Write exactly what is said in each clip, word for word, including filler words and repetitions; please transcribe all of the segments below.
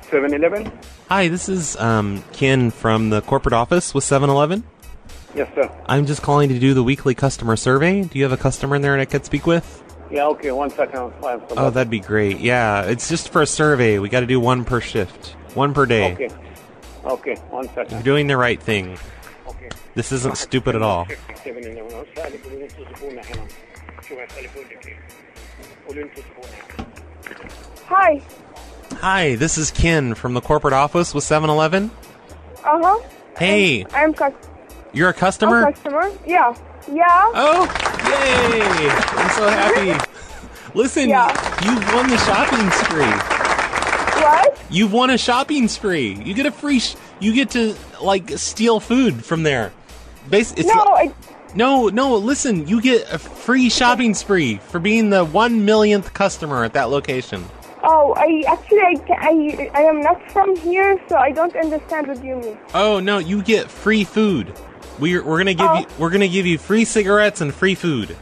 seven eleven? Hi, this is um, Ken from the corporate office with seven eleven. Yes, sir. I'm just calling to do the weekly customer survey. Do you have a customer in there that I could speak with? Yeah, okay, one second. Oh, that'd be great. Yeah, it's just for a survey. We got to do one per shift, one per day. Okay. Okay, one second. You're doing the right thing. Okay. This isn't stupid at all. Hi. Hi, this is Ken from the corporate office with seven eleven. Uh-huh. Hey. I'm, I'm cus- You're a customer? I'm customer? Yeah. Yeah. Oh, yay! I'm so happy. Listen, Yeah. you've won the shopping spree. What? You've won a shopping spree. You get a free. Sh- you get to like steal food from there. Bas- it's No, li- I... no, no. Listen, you get a free shopping spree for being the one millionth customer at that location. Oh, I actually, I, ca- I, I am not from here, so I don't understand what you mean. Oh no, you get free food. We're we're gonna give Oh. you we're gonna give you free cigarettes and free food.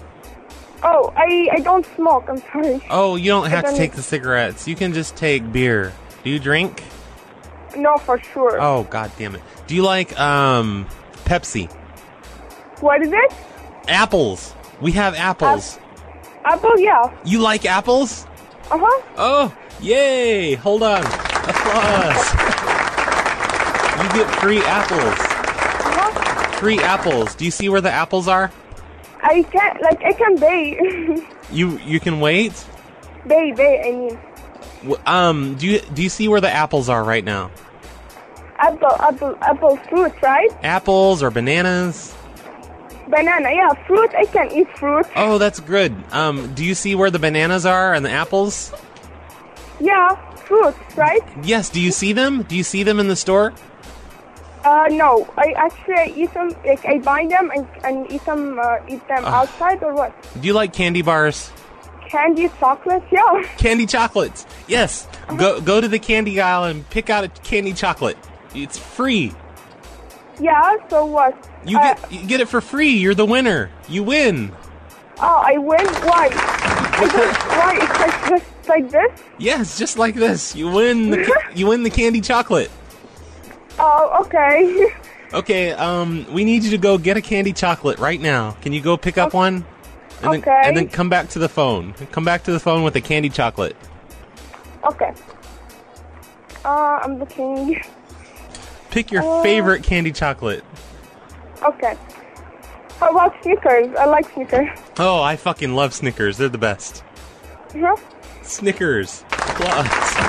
Oh, I, I don't smoke. I'm sorry. Oh, you don't have to don't- take the cigarettes. You can just take beer. Do you drink? No, for sure. Oh, god damn it. Do you like um Pepsi? What is it? Apples. We have apples. Apple? Yeah. You like apples? Uh-huh. Oh, yay! Hold on. Applause. You get free apples. Uh-huh. Free apples. Do you see where the apples are? I can't, like, I can bay. You you can wait? bay, bay, I mean. W- Um, do you do you see where the apples are right now? Apple, apple, apple fruit, right? Apples or bananas? Banana, yeah, fruit. I can eat fruit. Oh, that's good. Um, do you see where the bananas are and the apples? Yeah, fruit, right? Yes, do you see them? Do you see them in the store? Uh, no. I actually eat them, like, I buy them and, and eat them, uh, eat them outside or what? Do you like candy bars? Candy, chocolate, yeah. Candy chocolates. Yes. Go go to the candy aisle and pick out a candy chocolate. It's free. Yeah, so what? You Uh, get you get it for free. You're the winner. You win. Oh, I win? Why? I don't, why? It's like just like this? Yes, just like this. You win the ca- you win the candy chocolate. Oh, okay. Okay, um we need you to go get a candy chocolate right now. Can you go pick up one? And then, Okay. and then come back to the phone. Come back to the phone with a candy chocolate. Okay. Uh, I'm looking. Pick your Uh, favorite candy chocolate. Okay. How about Snickers? I like Snickers. Oh, I fucking love Snickers. They're the best. Huh? Snickers. Applause.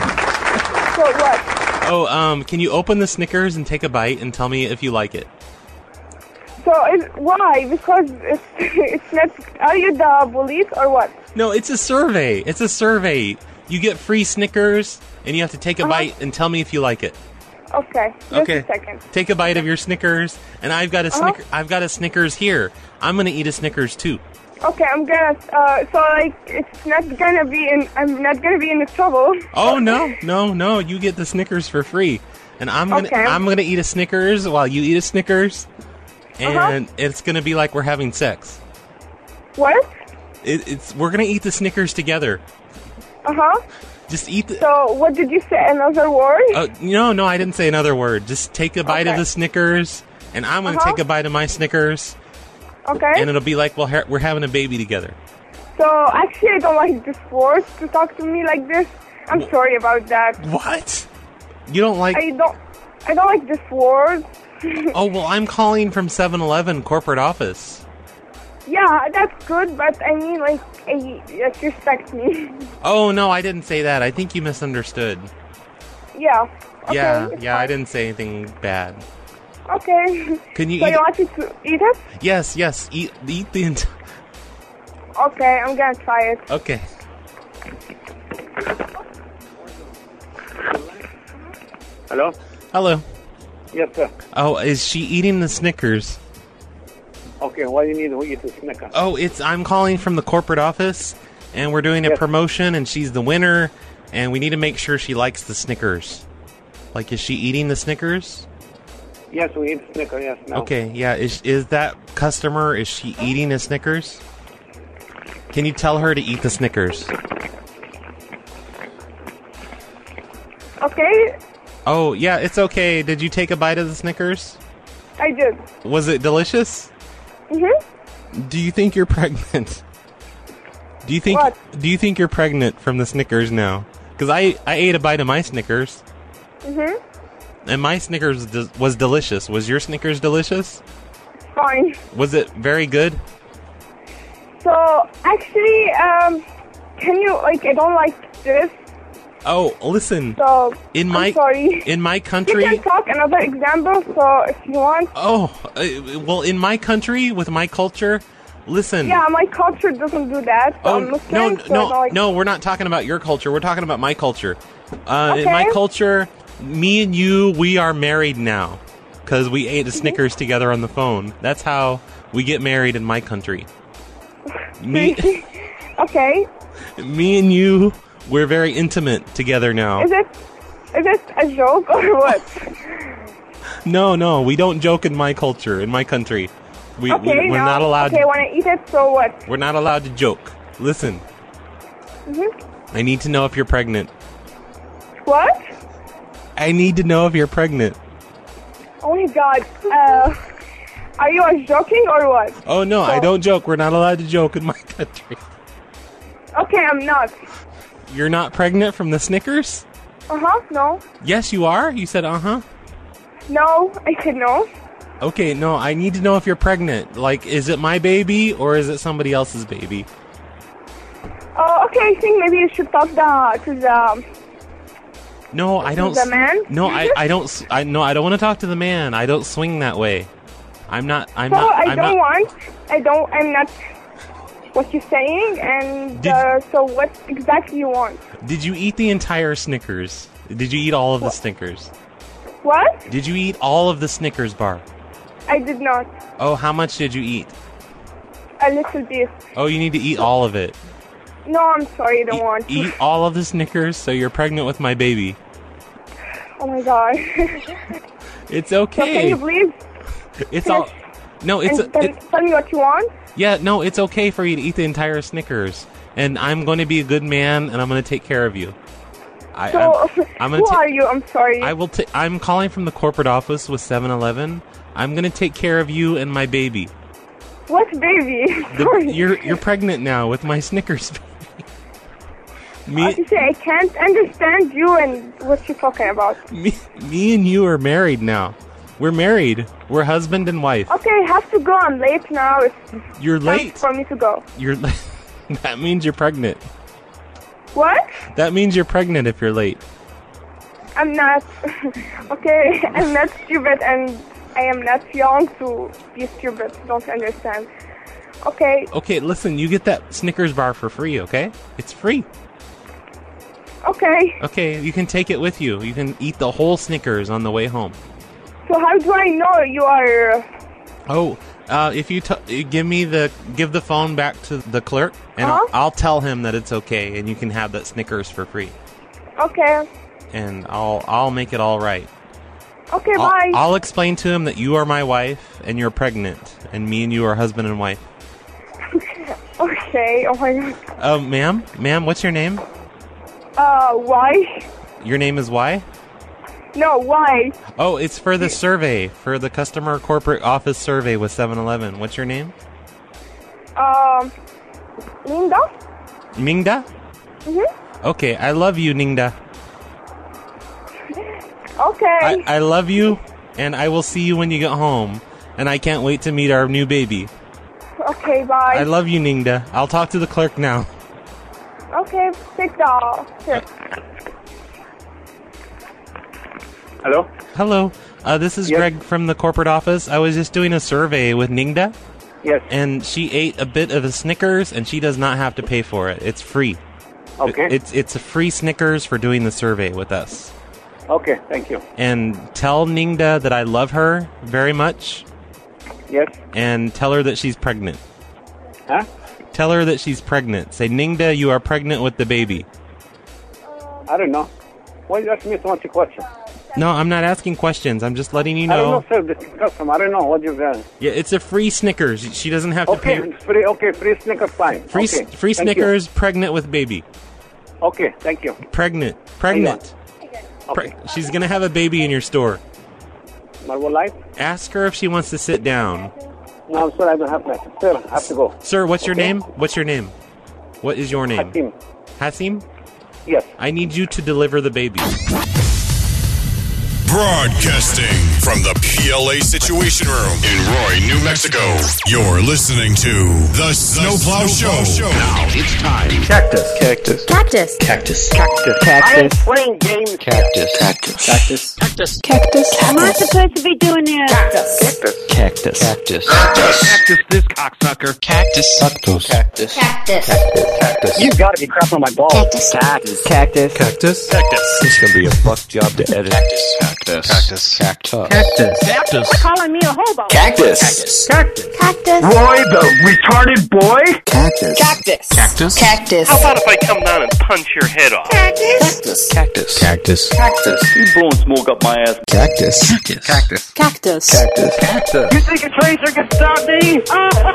So what? Oh, um, can you open the Snickers and take a bite and tell me if you like it? So is, why? Because it's it's not. Are you the police or what? No, it's a survey. It's a survey. You get free Snickers, and you have to take a Uh-huh. bite and tell me if you like it. Okay. Just Okay. a second. Take a bite of your Snickers, and I've got a Uh-huh. Snicker. I've got a Snickers here. I'm gonna eat a Snickers too. Okay, I'm gonna. Uh, so like, it's not gonna be in. I'm not gonna be in the trouble. Oh no, no, no! You get the Snickers for free, and I'm gonna Okay. I'm gonna eat a Snickers while you eat a Snickers, and Uh-huh. it's gonna be like we're having sex. What? It, it's we're gonna eat the Snickers together. Uh huh. Just eat the. So what did you say? Another word? Oh no, no! I didn't say another word. Just take a bite of Okay. the Snickers, and I'm gonna Uh-huh. take a bite of my Snickers, Okay. and it'll be like well, ha- we're having a baby together. So actually, I don't like this word to talk to me like this. I'm sorry about that. What? You don't like? I don't. I don't like this word. Oh well, I'm calling from seven eleven corporate office. Yeah, that's good, but I mean, like, I, like respect me. Oh no, I didn't say that. I think you misunderstood. Yeah. Okay, yeah, it's yeah, I fine. didn't say anything bad. Okay. Can you So eat? you want me to eat it? Yes, yes. Eat, eat the entire. Okay, I'm gonna try it. Okay. Hello? Hello. Yes, sir. Oh, is she eating the Snickers? Okay, why do you need to eat the Snicker? Oh, it's I'm calling from the corporate office, and we're doing a Yes. promotion, and she's the winner, and we need to make sure she likes the Snickers. Like, is she eating the Snickers? Yes, we eat Snicker, yes, now. Okay, yeah. Is is that customer? Is she eating a Snickers? Can you tell her to eat the Snickers? Okay, Oh, yeah, it's okay. Did you take a bite of the Snickers? I did. Was it delicious? Mm-hmm. Do you think you're pregnant? Do you think What? Do you think you're pregnant from the Snickers now? Because I, I ate a bite of my Snickers, Mm-hmm. and my Snickers d- was delicious. Was your Snickers delicious? Fine. Was it very good? So, actually, um, can you, like, I don't like this, Oh, listen. so In I'm my sorry. in my You country. can talk another example, so if you want. Oh, uh, well, in my country with my culture, listen. Yeah, my culture doesn't do that. So Oh I'm Muslim, no, so I no, don't like. no! We're not talking about your culture. We're talking about my culture. Uh, In Okay. my culture, me and you, we are married now because we ate a Snickers together on the phone. That's how we get married in my country. Me, Okay. me and you, we're very intimate together now. Is it is it a joke or what? No, no, we don't joke in my culture, in my country. We, Okay, we we're now, not allowed. Okay, when I eat it, so what? We're not allowed to joke. Listen, Mm-hmm. I need to know if you're pregnant. What? I need to know if you're pregnant. Oh my god. Uh, are you joking or what? Oh no, I So- don't joke. We're not allowed to joke in my country. Okay, I'm not. You're not pregnant from the Snickers? Uh huh. No. Yes, you are. You said uh huh. No. I said no. Okay, no, I need to know if you're pregnant. Like, is it my baby or is it somebody else's baby? Oh, okay. I think maybe you should talk the, to the No, I don't. the man? No, I, I don't. s- I no, I don't want to talk to the man. I don't swing that way. I'm not. I'm So not. I I'm don't not. want. I don't. I'm not. What you're saying, and Did- uh, so what exactly you want? Did you eat the entire Snickers? Did you eat all of the Snickers? What? Did you eat all of the Snickers bar? I did not. Oh, how much did you eat? A little bit. Oh, you need to eat all of it. No, I'm sorry. I don't E- want. to. eat all of the Snickers so you're pregnant with my baby. Oh my god. It's So can okay. you please It's all. No, it's and tell, it, tell me what you want? yeah. No, it's okay for you to eat the entire Snickers, and I'm going to be a good man, and I'm going to take care of you. I, So I'm, I'm who gonna ta- are you? I'm sorry. I will. Ta- I'm calling from the corporate office with seven eleven. I'm going to take care of you and my baby. What baby? The, Sorry. you're you're pregnant now with my Snickers baby. Me, Obviously, I can't understand you and what you're talking about. me, me and you are married now. We're married. We're husband and wife. Okay, I have to go. I'm late now. It's You're time late. for me to go. You're. That means you're pregnant. What? That means you're pregnant if you're late. I'm not. Okay, I'm not stupid and I am not young to be stupid. Don't understand. Okay, Okay, listen, you get that Snickers bar for free, okay? It's free. okay. Okay, you can take it with you. You can eat the whole Snickers on the way home. So how do I know you are... Oh, uh, if you t- give me the give the phone back to the clerk, and Uh-huh. I'll, I'll tell him that it's okay, and you can have that Snickers for free, Okay. and I'll I'll make it all right. Okay, I'll, bye. I'll explain to him that you are my wife and you're pregnant, and me and you are husband and wife. Okay, oh my god. Uh, ma'am, ma'am, what's your name? Uh, why? Your name is why? No, why? Oh, it's for the survey, for the customer corporate office survey with seven eleven. What's your name? Um, Linda? Mingda? Mm-hmm. Okay, I love you, Ningda. Okay. I, I love you, and I will see you when you get home. And I can't wait to meet our new baby. Okay, bye. I love you, Ningda. I'll talk to the clerk now. Okay, sit down. Here. Hello? Hello, uh, this is Yes. Greg from the corporate office. I was just doing a survey with Ningda, Yes. and she ate a bit of a Snickers, and she does not have to pay for it. It's free. Okay. It- it's it's a free Snickers for doing the survey with us. Okay, thank you. And tell Ningda that I love her very much, Yes. and tell her that she's pregnant. Huh? Tell her that she's pregnant. Say, Ningda, you are pregnant with the baby. I don't know. Why you ask me so much question? No, I'm not asking questions. I'm just letting you I don't know. know, sir. This is custom. I don't know what you've done. Yeah, it's a free Snickers. She doesn't have to Okay, pay. it's free. Okay, free Snickers, fine. Free, okay. free Thank Snickers, pregnant with baby. You. Okay, thank you. Pregnant. Pregnant. Okay. She's going to have a baby in your store. Marble Light? Ask her if she wants to sit down. No, sir, I don't have that. Sir, I have to go. Sir, what's your Okay. name? What's your name? What is your name? Hakim. Hasim? Yes. I need you to deliver the baby. Broadcasting from the P L A Situation Room in Roy, New Mexico. You're listening to The Snowplow Show. Now it's time. Cactus. Cactus. Cactus. Cactus. Cactus. I am playing games. Cactus. Cactus. Cactus. Cactus. Cactus. Am I supposed to be doing this? Cactus. Cactus. Cactus. Cactus this cocksucker. Cactus. Cactus. Cactus. Cactus. Cactus. You gotta be crap on my balls. Cactus. Cactus. Cactus. Cactus. Cactus. This is gonna be a fuck job to edit. Cactus. Cactus. Cactus. Cactus. Cactus. Cactus. Calling me a hobo. Cactus. Cactus. Cactus. Roy, the retarded boy? Cactus. Cactus. Cactus. Cactus. How about if I come down and punch your head off? Cactus. Cactus. Cactus. Cactus. You blowing smoke up my ass. Cactus. Cactus. Cactus. Cactus. Cactus. Cactus. You think a tracer can stop me?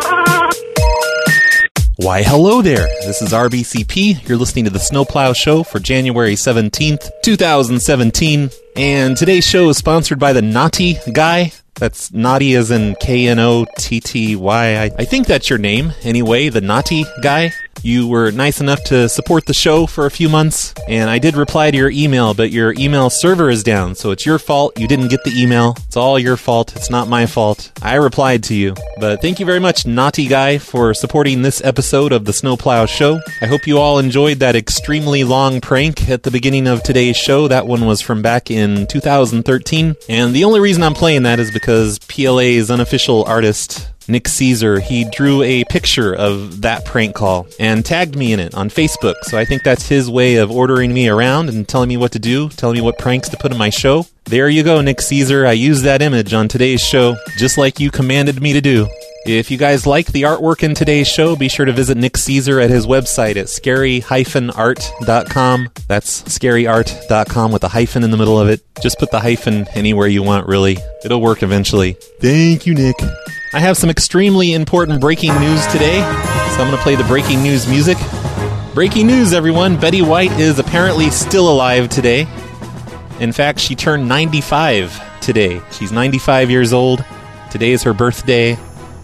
Why, hello there. This is R B C P. You're listening to the Snowplow Show for January seventeenth, twenty seventeen. And today's show is sponsored by the Naughty Guy. That's naughty as in K N O T T Y. I, I think that's your name. Anyway, the Naughty Guy. You were nice enough to support the show for a few months, and I did reply to your email, but your email server is down, so it's your fault. You didn't get the email. It's all your fault. It's not my fault. I replied to you. But thank you very much, Naughty Guy, for supporting this episode of the Snowplow Show. I hope you all enjoyed that extremely long prank at the beginning of today's show. That one was from back in two thousand thirteen, and the only reason I'm playing that is because P L A's unofficial artist, Nick Caesar, he drew a picture of that prank call and tagged me in it on Facebook. So I think that's his way of ordering me around and telling me what to do, telling me what pranks to put in my show. There you go, Nick Caesar. I used that image on today's show, just like you commanded me to do. If you guys like the artwork in today's show, be sure to visit Nick Caesar at his website at scary dash art dot com. That's scary art dot com with a hyphen in the middle of it. Just put the hyphen anywhere you want, really. It'll work eventually. Thank you, Nick. I have some extremely important breaking news today, so I'm going to play the breaking news music. Breaking news, everyone. Betty White is apparently still alive today. In fact, she turned ninety-five today. She's ninety-five years old. Today is her birthday.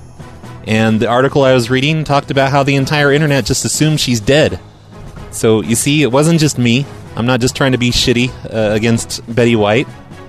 And the article I was reading talked about how the entire internet just assumed she's dead. So, you see, it wasn't just me. I'm not just trying to be shitty uh, against Betty White.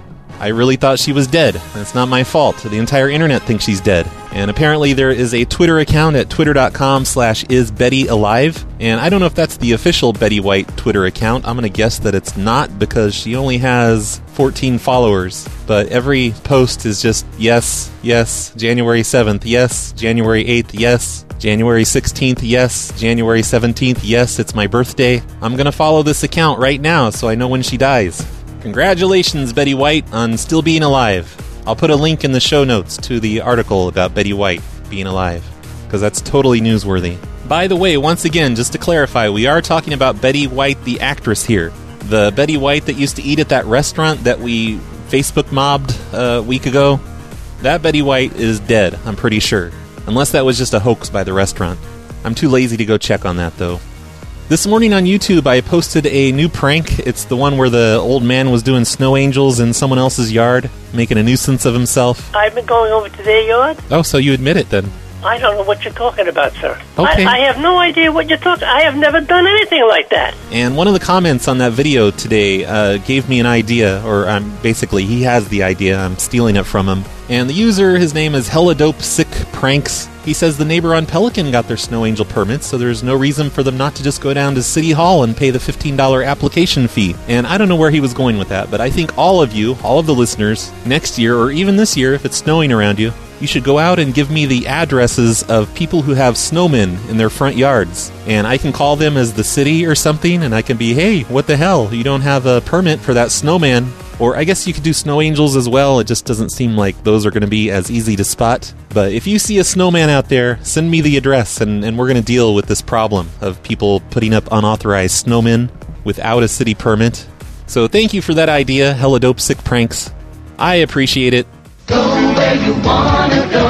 I really thought she was dead. It's not my fault. The entire internet thinks she's dead. And apparently there is a Twitter account at twitter.com slash is Betty alive. And I don't know if that's the official Betty White Twitter account. I'm going to guess that it's not because she only has fourteen followers. But every post is just yes, yes, January seventh, yes, January eighth, yes, January sixteenth, yes, January seventeenth, yes, it's my birthday. I'm going to follow this account right now so I know when she dies. Congratulations, Betty White, on still being alive. I'll put a link in the show notes to the article about Betty White being alive, because that's totally newsworthy. By the way, once again, just to clarify, we are talking about Betty White, the actress here. The Betty White that used to eat at that restaurant that we Facebook mobbed a week ago, that Betty White is dead, I'm pretty sure. Unless that was just a hoax by the restaurant. I'm too lazy to go check on that, though. This morning on YouTube, I posted a new prank. It's the one where the old man was doing snow angels in someone else's yard, making a nuisance of himself. I've been going over to their yard. Oh, so you admit it, then? I don't know what you're talking about, sir. Okay. I, I have no idea what you're talking. I have never done anything like that. And one of the comments on that video today uh, gave me an idea, or um, basically he has the idea. I'm stealing it from him. And the user, his name is Hella Dope Sick Pranks. He says the neighbor on Pelican got their snow angel permits, so there's no reason for them not to just go down to City Hall and pay the fifteen dollars application fee. And I don't know where he was going with that, but I think all of you, all of the listeners, next year or even this year, if it's snowing around you, you should go out and give me the addresses of people who have snowmen in their front yards. And I can call them as the city or something, and I can be, hey, what the hell? You don't have a permit for that snowman. Or I guess you could do snow angels as well. It just doesn't seem like those are going to be as easy to spot. But if you see a snowman out there, send me the address, and, and we're going to deal with this problem of people putting up unauthorized snowmen without a city permit. So thank you for that idea, Hella Dope Sick Pranks. I appreciate it. Go where you wanna go.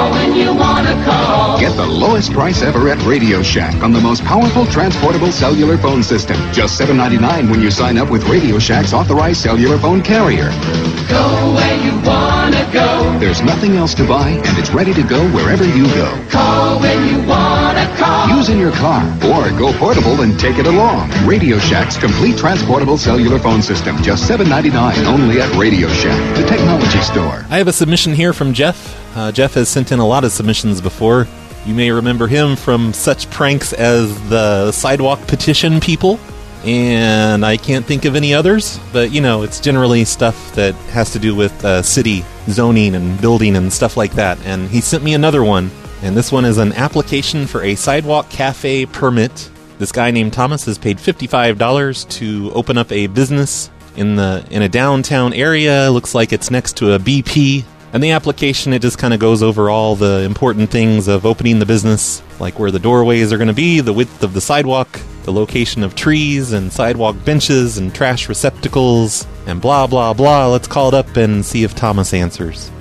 Call when you want to call. Get the lowest price ever at Radio Shack on the most powerful transportable cellular phone system. Just seven ninety-nine when you sign up with Radio Shack's authorized cellular phone carrier. Go where you want to go. There's nothing else to buy, and it's ready to go wherever you go. Call when you want to call. Use in your car, or go portable and take it along. Radio Shack's complete transportable cellular phone system. Just seven ninety-nine only at Radio Shack, the technology store. I have a submission here from Jeff. Uh, Jeff has sent in a lot of submissions before. You may remember him from such pranks as the sidewalk petition people, and I can't think of any others, but, you know, it's generally stuff that has to do with uh, city zoning and building and stuff like that, and he sent me another one, and this one is an application for a sidewalk cafe permit. This guy named Thomas has paid fifty-five dollars to open up a business in the in a downtown area. Looks like it's next to a B P. And the application, it just kind of goes over all the important things of opening the business, like where the doorways are going to be, the width of the sidewalk, the location of trees and sidewalk benches and trash receptacles, and blah, blah, blah. Let's call it up and see if Thomas answers.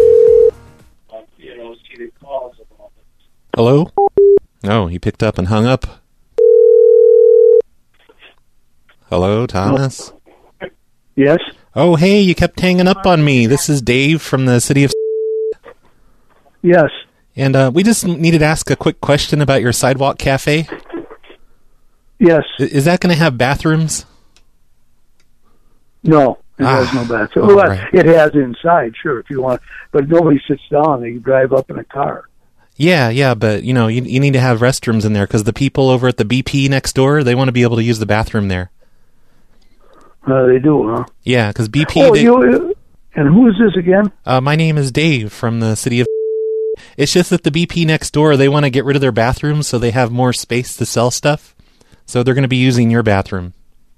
Hello? Oh, he picked up and hung up. Hello, Thomas? Yes? Oh, hey, you kept hanging up on me. This is Dave from the city of... Yes. And uh, we just needed to ask a quick question about your sidewalk cafe. Yes. Is that going to have bathrooms? No, it ah, has no bathroom. well, Well, right. It has inside, sure, if you want. But nobody sits down. They drive up in a car. Yeah, yeah, but, you know, you, you need to have restrooms in there because the people over at the B P next door, they want to be able to use the bathroom there. Uh, they do, huh? Yeah, because B P... Oh, they, you, and who is this again? Uh, my name is Dave from the city of... It's just that the B P next door, they want to get rid of their bathrooms so they have more space to sell stuff. So they're going to be using your bathroom.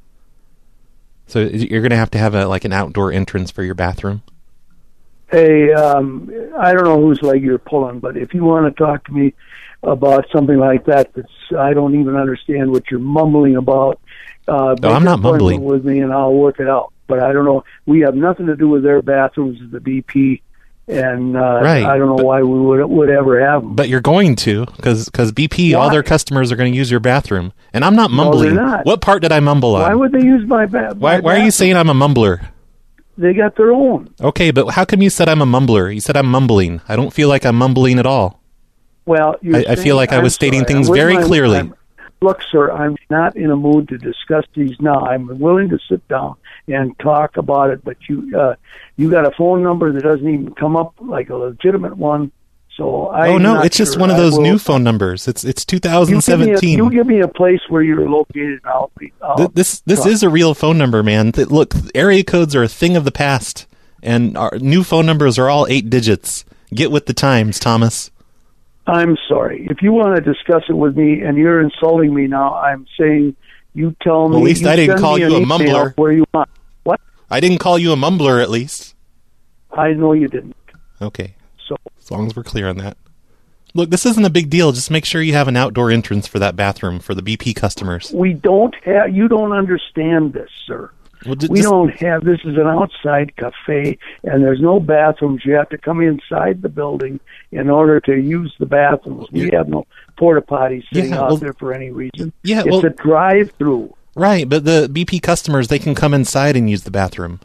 So you're going to have to have a like an outdoor entrance for your bathroom. Hey, um, I don't know whose leg you're pulling, but if you want to talk to me about something like that, that's I don't even understand what you're mumbling about. Uh, no, I'm not mumbling. With me, and I'll work it out. But I don't know. We have nothing to do with their bathrooms at the B P, and uh, right, I don't know but, why we would would ever have them. But you're going to, because because B P, why? All their customers are going to use your bathroom, and I'm not mumbling. No, they're not. What part did I mumble on? Why would they use my, ba- my why, why bathroom? are you saying I'm a mumbler? They got their own. Okay, but how come you said I'm a mumbler? You said I'm mumbling. I don't feel like I'm mumbling at all. Well, you're I, I feel like I was I'm stating sorry, things I'm very my, clearly. I'm, look, sir, I'm not in a mood to discuss these now. I'm willing to sit down and talk about it, but you uh, you got a phone number that doesn't even come up like a legitimate one. So I. Oh no, it's just sure. one of those new phone numbers. It's it's two thousand seventeen. You give me a, you give me a place where you're located, and I'll be. I'll Th- this this talk. is a real phone number, man. Th- look, area codes are a thing of the past, and our new phone numbers are all eight digits. Get with the times, Thomas. I'm sorry. If you want to discuss it with me, and you're insulting me now, I'm saying you tell me. Well, at least you I didn't send call me you an a mumbler. email where you want. What? I didn't call you a mumbler, at least. I know you didn't. Okay. So as long as we're clear on that. Look, this isn't a big deal. Just make sure you have an outdoor entrance for that bathroom for the B P customers. We don't have. You don't understand this, sir. Well, d- we just, don't have. This is an outside cafe, and there's no bathrooms. You have to come inside the building in order to use the bathrooms. We have no porta potties sitting Yeah, out well, there for any reason. Yeah, it's well, a drive-through. Right, but the B P customers, they can come inside and use the bathroom.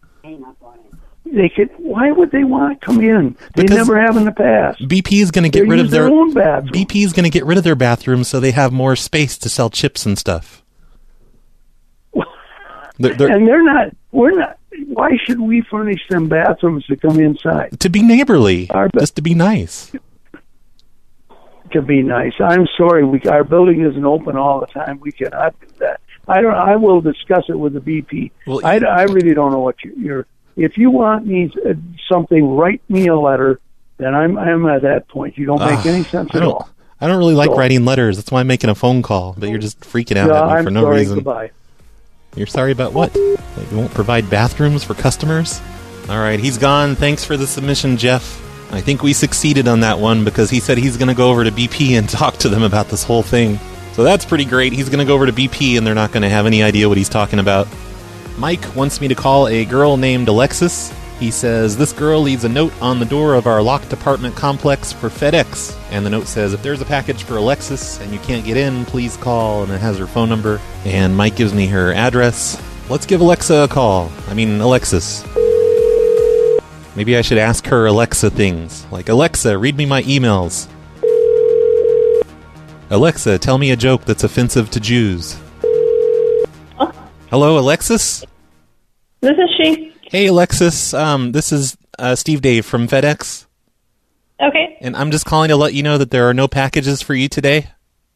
They could. Why would they want to come in? They Because never have in the past. B P is going to get They rid use of their, their own bathroom. B P is going to get rid of their bathrooms so they have more space to sell chips and stuff. They're, they're, and they're not. We're not. Why should we furnish them bathrooms to come inside? To be neighborly, Our, just to be nice. To be nice. I'm sorry. We our building isn't open all the time. We cannot do that. I don't. I will discuss it with the B P. Well, I, I really don't know what you, you're. If you want me uh, something, write me a letter. Then I'm. I'm at that point. You don't make uh, any sense I at don't, all. I don't really like so, writing letters. That's why I'm making a phone call. But you're just freaking out yeah, at me I'm for no sorry, reason. Goodbye. You're sorry about what? That you won't provide bathrooms for customers? All right, he's gone. Thanks for the submission, Jeff. I think we succeeded on that one because he said he's going to go over to B P and talk to them about this whole thing. So that's pretty great. He's going to go over to B P and they're not going to have any idea what he's talking about. Mike wants me to call a girl named Alexis. He says, this girl leaves a note on the door of our locked apartment complex for FedEx. And the note says, if there's a package for Alexis and you can't get in, please call. And it has her phone number. And Mike gives me her address. Let's give Alexa a call. I mean, Alexis. Maybe I should ask her Alexa things. Like, Alexa, read me my emails. Alexa, tell me a joke that's offensive to Jews. Oh. Hello, Alexis? This is she. Hey, Alexis. Um, this is uh, Steve Dave from FedEx. Okay. And I'm just calling to let you know that there are no packages for you today.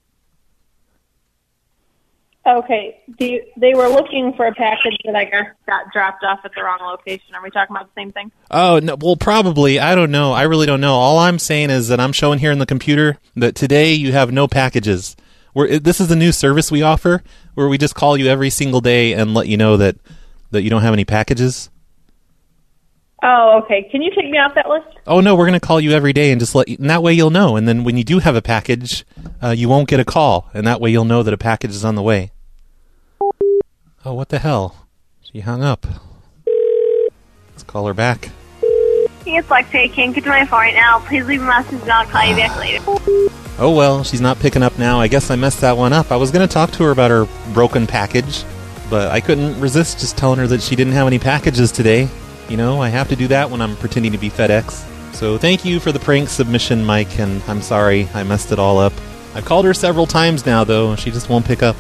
Okay. Do you, they were looking for a package that I guess got dropped off at the wrong location. Are we talking about the same thing? Oh, no, well, probably. I don't know. I really don't know. All I'm saying is that I'm showing here in the computer that today you have no packages. We're, this is a new service we offer where we just call you every single day and let you know that, that you don't have any packages. Oh, okay. Can you take me off that list? Oh, no, we're going to call you every day and just let you, and that way you'll know. And then when you do have a package, uh, you won't get a call. And that way you'll know that a package is on the way. Oh, what the hell? She hung up. Let's call her back. Hey, it's Lexi. I can't get to my phone right now. Please leave a message and I'll call you back later. Oh, well, she's not picking up now. I guess I messed that one up. I was going to talk to her about her broken package, but I couldn't resist just telling her that she didn't have any packages today. You know, I have to do that when I'm pretending to be FedEx. So thank you for the prank submission, Mike, and I'm sorry I messed it all up. I've called her several times now, though. She just won't pick up.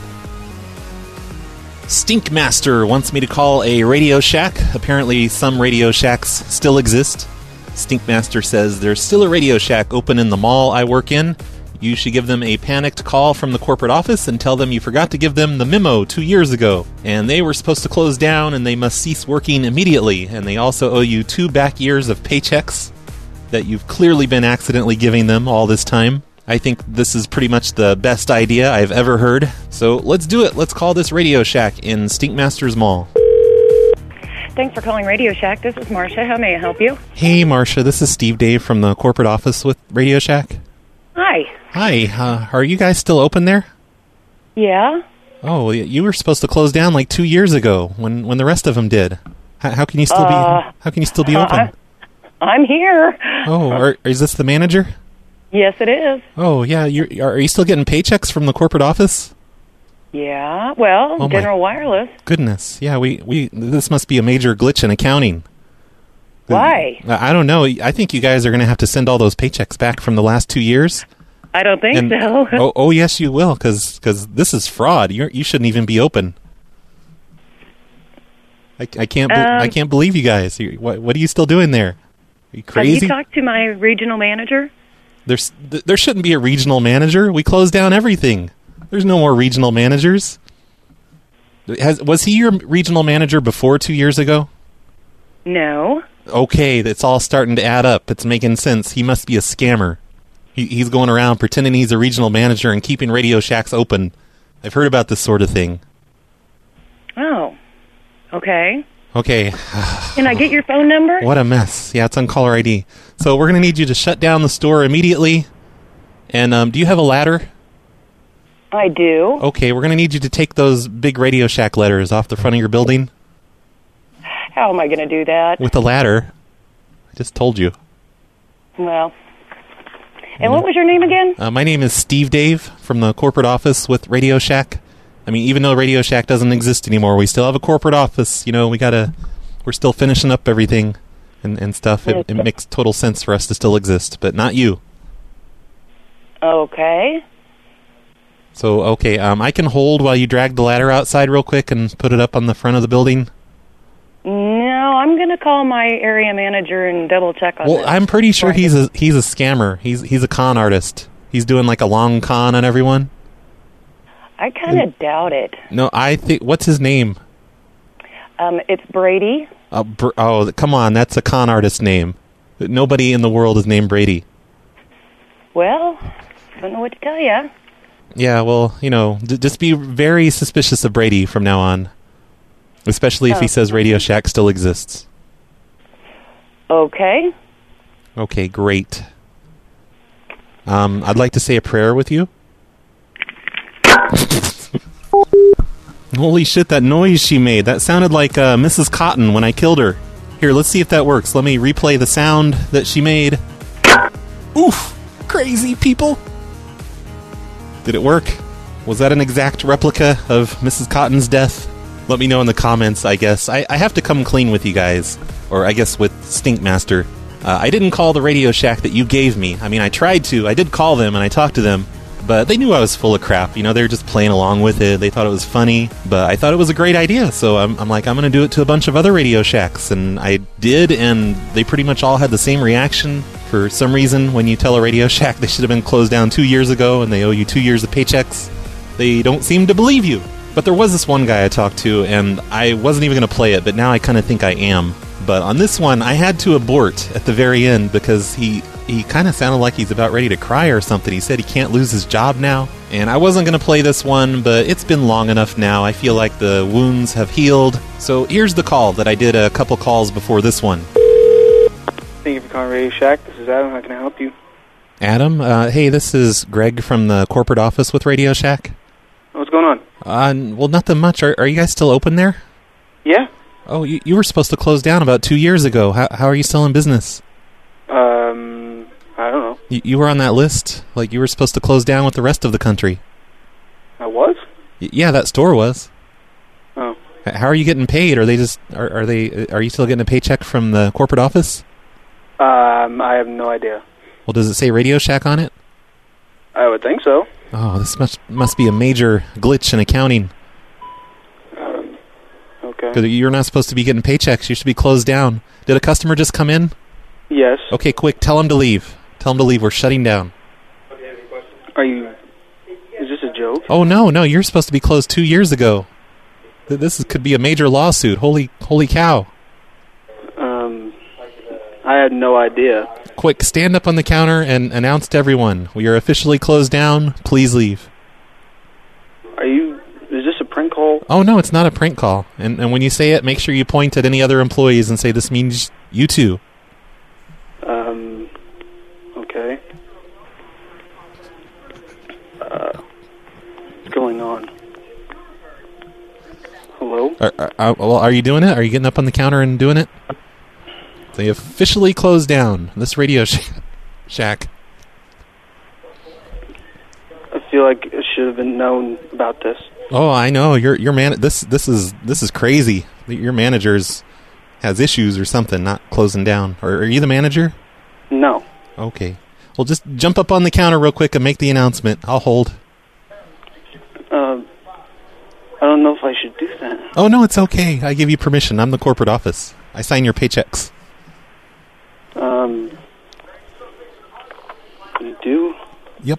Stinkmaster wants me to call a Radio Shack. Apparently some Radio Shacks still exist. Stinkmaster says there's still a Radio Shack open in the mall I work in. You should give them a panicked call from the corporate office and tell them you forgot to give them the memo two years ago. And they were supposed to close down and they must cease working immediately. And they also owe you two back years of paychecks that you've clearly been accidentally giving them all this time. I think this is pretty much the best idea I've ever heard. So let's do it. Let's call this Radio Shack in Stinkmaster's Mall. Thanks for calling Radio Shack. This is Marcia. How may I help you? Hey, Marcia. This is Steve Dave from the corporate office with Radio Shack. Hi. Hi. Uh, are you guys still open there? Yeah. Oh, you were supposed to close down like two years ago when, when the rest of them did. How, how can you still uh, be? How can you still be open? Uh, I'm here. Oh, are, is this the manager? Yes, it is. Oh, yeah. You're, are you still getting paychecks from the corporate office? Yeah. Well, oh General Wireless. Goodness. Yeah. We, we. This must be a major glitch in accounting. Why? I don't know. I think you guys are going to have to send all those paychecks back from the last two years. I don't think and, so. oh, oh, yes, you will, because this is fraud. You you shouldn't even be open. I, I can't. Be, um, I can't believe you guys. You, what What are you still doing there? Are you crazy? Have you talked to my regional manager? There's there shouldn't be a regional manager. We closed down everything. There's no more regional managers. Has was he your regional manager before two years ago? No. Okay, that's all starting to add up. It's making sense. He must be a scammer. He, he's going around pretending he's a regional manager and keeping Radio Shacks open. I've heard about this sort of thing. Oh, okay. Okay. Can I get your phone number? What a mess. Yeah, it's on caller I D. So we're going to need you to shut down the store immediately. And um, do you have a ladder? I do. Okay, we're going to need you to take those big Radio Shack letters off the front of your building. How am I going to do that? With a ladder. I just told you. Well... And what was your name again? Uh, my name is Steve Dave from the corporate office with Radio Shack. I mean, even though Radio Shack doesn't exist anymore, we still have a corporate office. You know, we gotta, we're still finishing up everything and, and stuff. It, it makes total sense for us to still exist, but not you. Okay. So, okay, um, I can hold while you drag the ladder outside real quick and put it up on the front of the building. No, I'm going to call my area manager and double check on well, this. Well, I'm pretty sure he's a he's a scammer. He's he's a con artist. He's doing like a long con on everyone. I kind of doubt it. No, I think. What's his name? Um, it's Brady. Uh, br- oh, come on, that's a con artist name. Nobody in the world is named Brady. Well, I don't know what to tell you. Yeah, well, you know, d- just be very suspicious of Brady from now on. Especially if oh. he says Radio Shack still exists. Okay. Okay, great. Um, I'd like to say a prayer with you. Holy shit, that noise she made. That sounded like uh, Missus Cotton when I killed her. Here, let's see if that works. Let me replay the sound that she made. Oof! Crazy people! Did it work? Was that an exact replica of Missus Cotton's death? Let me know in the comments, I guess. I, I have to come clean with you guys. Or I guess with Stinkmaster. Uh, I didn't call the Radio Shack that you gave me. I mean, I tried to. I did call them and I talked to them. But they knew I was full of crap. You know, they were just playing along with it. They thought it was funny. But I thought it was a great idea. So I'm, I'm like, I'm going to do it to a bunch of other Radio Shacks. And I did, and they pretty much all had the same reaction. For some reason, when you tell a Radio Shack they should have been closed down two years ago and they owe you two years of paychecks, they don't seem to believe you. But there was this one guy I talked to, and I wasn't even going to play it, but now I kind of think I am. But on this one, I had to abort at the very end because he... He kind of sounded like he's about ready to cry or something. He said he can't lose his job now. And I wasn't going to play this one, but it's been long enough now. I feel like the wounds have healed. So here's the call that I did a couple calls before this one. Thank you for calling Radio Shack. This is Adam. How can I help you? Adam, uh, hey, this is Greg from the corporate office with Radio Shack. What's going on? Uh, well, nothing much. Are, are you guys still open there? Yeah. Oh, you, you were supposed to close down about two years ago. How, how are you still in business? Um, I don't know. You, you were on that list? Like you were supposed to close down with the rest of the country? I was? Y- yeah, that store was. Oh. H- how are you getting paid? Are they just are, are they are you still getting a paycheck from the corporate office? Um, I have no idea. Well, does it say Radio Shack on it? I would think so. Oh, this must must be a major glitch in accounting. Um, okay. Because you're not supposed to be getting paychecks. You should be closed down. Did a customer just come in? Yes. Okay, quick. Tell him to leave. Tell him to leave. We're shutting down. Are you... Is this a joke? Oh, no, no. You're supposed to be closed two years ago. This is, could be a major lawsuit. Holy holy cow. Um, I had no idea. Quick, stand up on the counter and announce to everyone. We are officially closed down. Please leave. Are you... Is this a prank call? Oh, no, it's not a prank call. And, and when you say it, make sure you point at any other employees and say this means you too. Um, okay. Uh, what's going on? Hello? Are, are, are, well, are you doing it? Are you getting up on the counter and doing it? They officially closed down this Radio sh- Shack. I feel like I should have been known about this. Oh, I know. Your your man. This this is this is crazy. Your manager's has issues or something, not closing down. Or are you the manager? No. Okay. Well, just jump up on the counter real quick and make the announcement. I'll hold. Um, I don't know if I should do that. Oh, no, it's okay. I give you permission. I'm the corporate office. I sign your paychecks. Um, you do? Yep.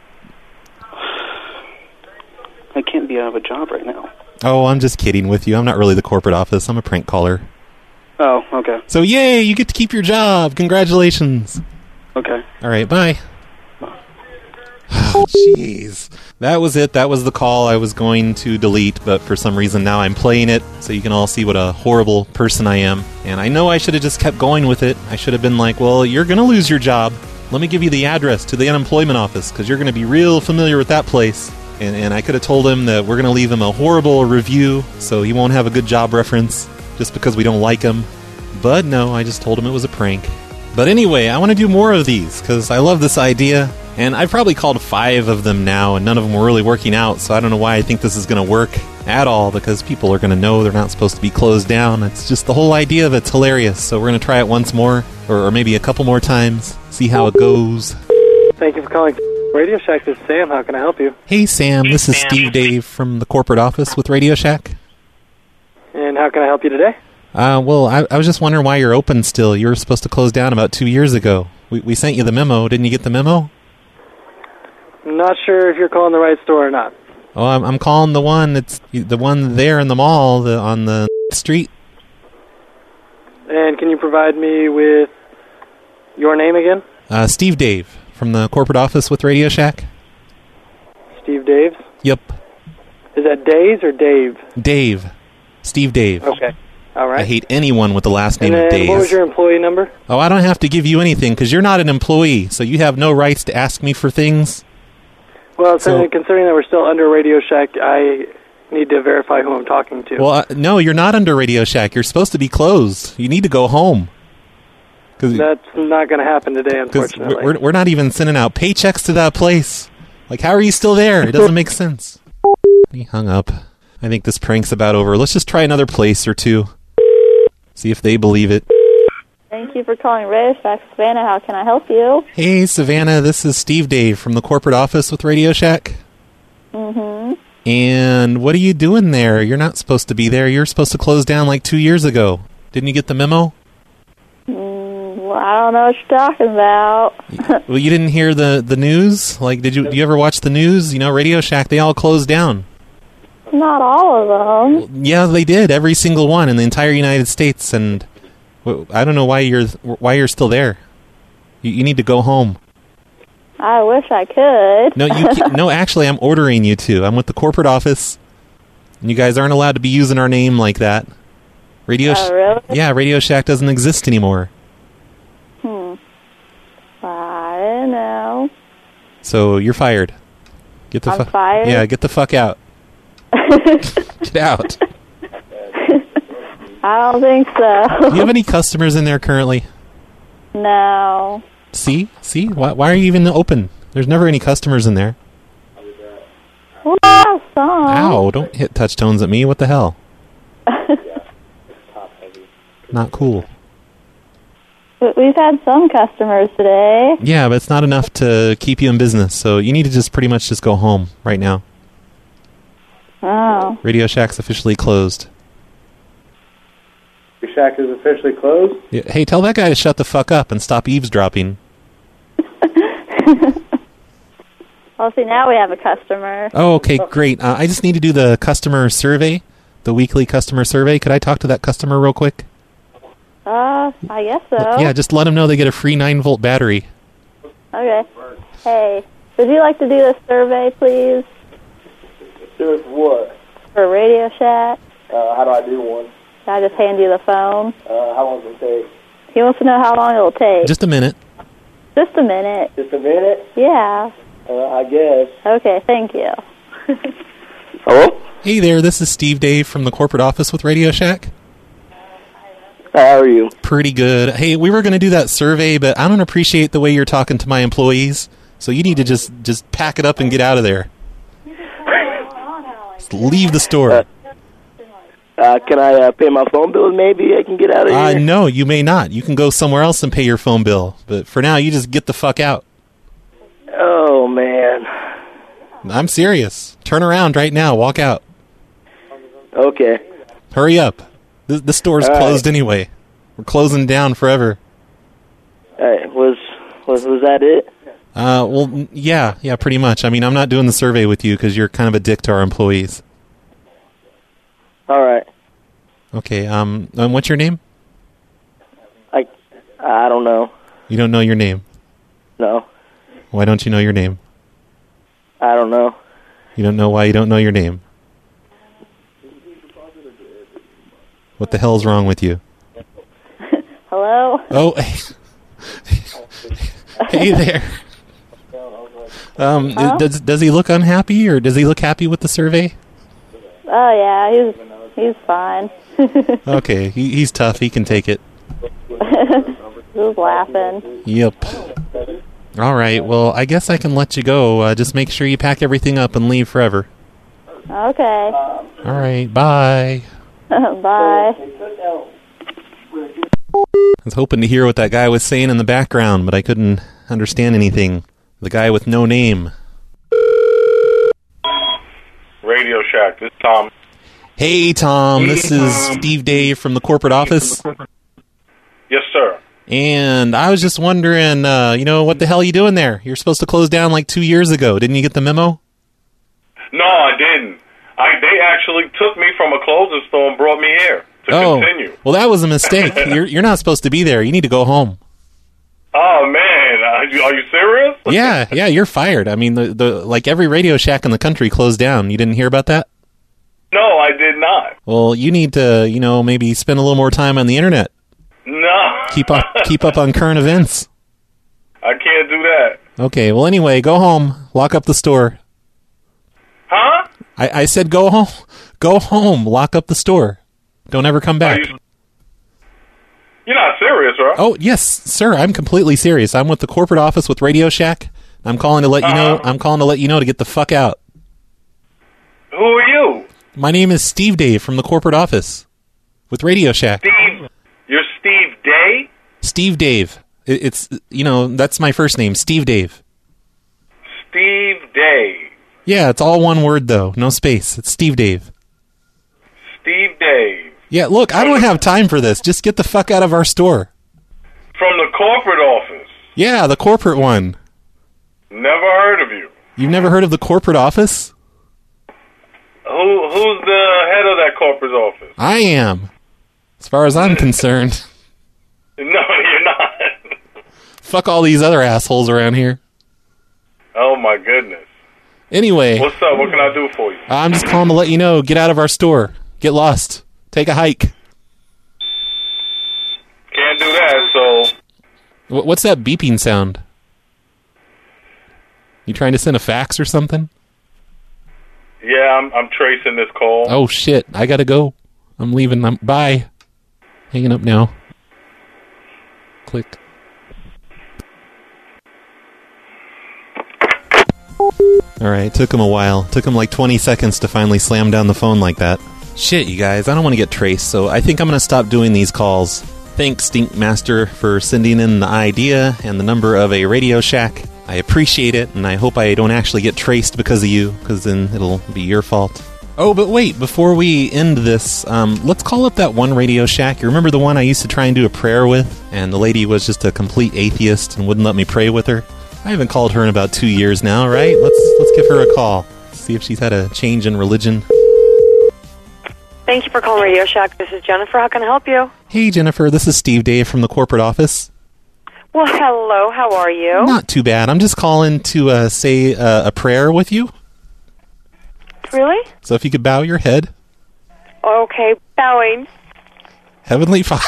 I can't be out of a job right now. Oh, I'm just kidding with you. I'm not really the corporate office. I'm a prank caller. Oh, okay. So, yay, you get to keep your job. Congratulations. Okay. All right, bye. Oh, jeez. That was it. That was the call I was going to delete, but for some reason now I'm playing it so you can all see what a horrible person I am. And I know I should have just kept going with it. I should have been like, well, you're going to lose your job. Let me give you the address to the unemployment office because you're going to be real familiar with that place. And, and I could have told him that we're going to leave him a horrible review so he won't have a good job reference just because we don't like him. But no, I just told him it was a prank. But anyway, I want to do more of these because I love this idea. And I've probably called five of them now, and none of them were really working out, so I don't know why I think this is going to work at all, because people are going to know they're not supposed to be closed down. It's just the whole idea of it's hilarious, so we're going to try it once more, or, or maybe a couple more times, see how it goes. Thank you for calling Radio Shack. This is Sam. How can I help you? Hey, Sam. Hey, this is Sam. Steve Dave from the corporate office with Radio Shack. And how can I help you today? Uh, well, I, I was just wondering why you're open still. You were supposed to close down about two years ago. We, we sent you the memo. Didn't you get the memo? Not sure if you're calling the right store or not. Oh, I'm, I'm calling the one. It's the one there in the mall, the, on the street. And can you provide me with your name again? Uh, Steve Dave from the corporate office with Radio Shack. Steve Dave? Yep. Is that Daves or Dave? Dave. Steve Dave. Okay. All right. I hate anyone with the last name and of then Dave. What was your employee number? Oh, I don't have to give you anything because you're not an employee, so you have no rights to ask me for things. Well, So- considering that we're still under Radio Shack, I need to verify who I'm talking to. Well, uh, no, you're not under Radio Shack. You're supposed to be closed. You need to go home. That's not going to happen today, unfortunately. We're, we're not even sending out paychecks to that place. Like, how are you still there? It doesn't make sense. He hung up. I think this prank's about over. Let's just try another place or two. See if they believe it. Thank you for calling Radio Shack, Savannah. How can I help you? Hey, Savannah, this is Steve Dave from the corporate office with Radio Shack. Mm-hmm. And what are you doing there? You're not supposed to be there. You're supposed to close down like two years ago. Didn't you get the memo? Mm, well, I don't know what you're talking about. Well, you didn't hear the, the news? Like, did you, do you ever watch the news? You know, Radio Shack, they all closed down. Not all of them. Yeah, they did. Every single one in the entire United States. And I don't know why you're why you're still there. You, you need to go home. I wish I could. No, you can't, no. Actually, I'm ordering you to. I'm with the corporate office, and you guys aren't allowed to be using our name like that. Radio. Oh, really? Yeah, Radio Shack doesn't exist anymore. Hmm. I don't know. So you're fired. Get the I'm fu- fired? Yeah, get the fuck out. Get out. I don't think so. Do you have any customers in there currently? No. See? See? Why, why are you even open? There's never any customers in there. Well, some. Ow, don't hit touch tones at me. What the hell? Not cool. But we've had some customers today. Yeah, but it's not enough to keep you in business, so you need to just pretty much just go home right now. Oh. Radio Shack's officially closed. Your shack is officially closed? Yeah, hey, tell that guy to shut the fuck up and stop eavesdropping. Well, see, now we have a customer. Oh, okay, great. Uh, I just need to do the customer survey, the weekly customer survey. Could I talk to that customer real quick? Uh, I guess so. Yeah, just let them know they get a free nine volt battery. Okay. Hey, would you like to do this survey, please? Do it for what? For Radio Shack? Uh, how do I do one? I just hand you the phone. Uh, how long does it take? He wants to know how long it'll take. Just a minute. Just a minute. Just a minute? Yeah. Uh, I guess. Okay, thank you. Hello? Hey there, this is Steve Dave from the corporate office with Radio Shack. How are you? Pretty good. Hey, we were going to do that survey, but I don't appreciate the way you're talking to my employees, so you need to just, just pack it up and get out of there. Just leave the store. Uh, uh, can I uh, pay my phone bill? Maybe I can get out of Uh, here? no, you may not. You can go somewhere else and pay your phone bill, but for now, you just get the fuck out. Oh, man. I'm serious. Turn around right now. Walk out. Okay. Hurry up. The, the store's All right. closed anyway. We're closing down forever. All right. Was, was, was that it? Uh, well, n- yeah, yeah, pretty much. I mean, I'm not doing the survey with you because you're kind of a dick to our employees. All right. Okay, um, um, what's your name? I, I don't know. You don't know your name. No. Why don't you know your name? I don't know. You don't know why you don't know your name. What the hell's wrong with you? Hello? Oh, hey there. Um, Huh? does does he look unhappy, or does he look happy with the survey? Oh, yeah, he's he's fine. Okay, he, he's tough. He can take it. Just laughing. Yep. All right. Well, I guess I can let you go. Uh, just make sure you pack everything up and leave forever. Okay. All right. Bye. Bye. I was hoping to hear what that guy was saying in the background, but I couldn't understand anything. The guy with no name. Radio Shack, this is Tom. Hey, Tom. This is Steve Dave from the corporate office. Yes, sir. And I was just wondering, uh, you know, what the hell are you doing there? You're supposed to close down like two years ago. Didn't you get the memo? No, I didn't. I They actually took me from a clothing store and brought me here to oh, continue. well, that was a mistake. you're you're not supposed to be there. You need to go home. Oh, man. Are you, are you serious? Yeah, yeah, you're fired. I mean, the the like every Radio Shack in the country closed down. You didn't hear about that? No, I did not. Well, you need to, you know, maybe spend a little more time on the internet. No. Keep up keep up on current events. I can't do that. Okay, well, anyway, go home. Lock up the store. Huh? I, I said go home. Go home. Lock up the store. Don't ever come back. You, you're not serious, right? Oh, yes, sir. I'm completely serious. I'm with the corporate office with Radio Shack. I'm calling to let you know. Uh-huh. I'm calling to let you know to get the fuck out. Who are you? My name is Steve Dave from the corporate office with Radio Shack. Steve, you're Steve Day? Steve Dave. It, it's, you know, that's my first name, Steve Dave. Steve Day. Yeah, it's all one word, though. No space. It's Steve Dave. Steve Dave. Yeah, look, I don't have time for this. Just get the fuck out of our store. From the corporate office. Yeah, the corporate one. Never heard of you. You've never heard of the corporate office? Who Who's the head of that corporate office? I am, as far as I'm concerned. No, you're not. Fuck all these other assholes around here. Oh, my goodness. Anyway. What's up? What can I do for you? I'm just calling to let you know, get out of our store. Get lost. Take a hike. Can't do that, so... What's that beeping sound? You trying to send a fax or something? Yeah, I'm, I'm tracing this call. Oh, shit. I gotta go. I'm leaving. I'm, bye. Hanging up now. Click. Alright, took him a while. Took him like twenty seconds to finally slam down the phone like that. Shit, you guys, I don't want to get traced, so I think I'm going to stop doing these calls. Thanks, Stink Master, for sending in the idea and the number of a Radio Shack. I appreciate it, and I hope I don't actually get traced because of you, because then it'll be your fault. Oh, but wait, before we end this, um, let's call up that one Radio Shack. You remember the one I used to try and do a prayer with? And the lady was just a complete atheist and wouldn't let me pray with her? I haven't called her in about two years now, right? Let's let's give her a call. See if she's had a change in religion. Thank you for calling Radio Shack. This is Jennifer. How can I help you? Hey, Jennifer. This is Steve Dave from the corporate office. Well, hello. How are you? Not too bad. I'm just calling to uh, say uh, a prayer with you. Really? So if you could bow your head. Okay, bowing. Heavenly Father.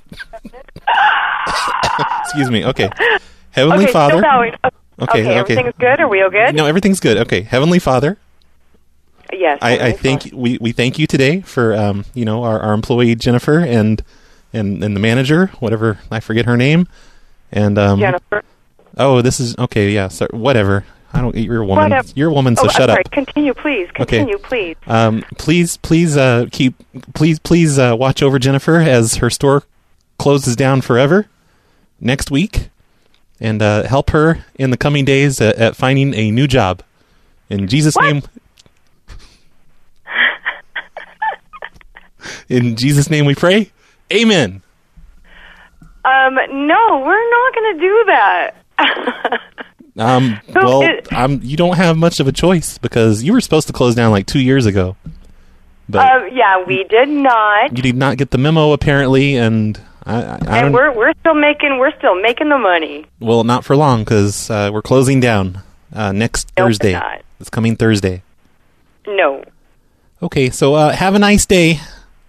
Excuse me. Okay. Heavenly okay, Father. Still bowing. Okay, okay, okay. Everything's good? Are we all good? No, everything's good. Okay. Heavenly Father. Yes. I, I thank we, we thank you today for um you know our, our employee Jennifer and and and the manager, whatever, I forget her name, and um Jennifer. Oh, this is okay. Yeah, sorry, whatever. I don't. You're a woman. Whatever. You're a woman. So oh, shut I'm sorry. up. Continue, please. Continue, okay. please. Um, please, please, uh, keep, please, please, uh, watch over Jennifer as her store closes down forever next week, and uh, help her in the coming days at, at finding a new job. In Jesus' what? name. In Jesus' name we pray. Amen. Um, no, we're not going to do that. um, well, it, um, you don't have much of a choice because you were supposed to close down like two years ago. But um, yeah, we did not. You did not get the memo apparently, and I, I, I and we're we're still making we're still making the money. Well, not for long because uh, we're closing down uh, next no, Thursday. We're not. It's coming Thursday. No. Okay, so uh, have a nice day.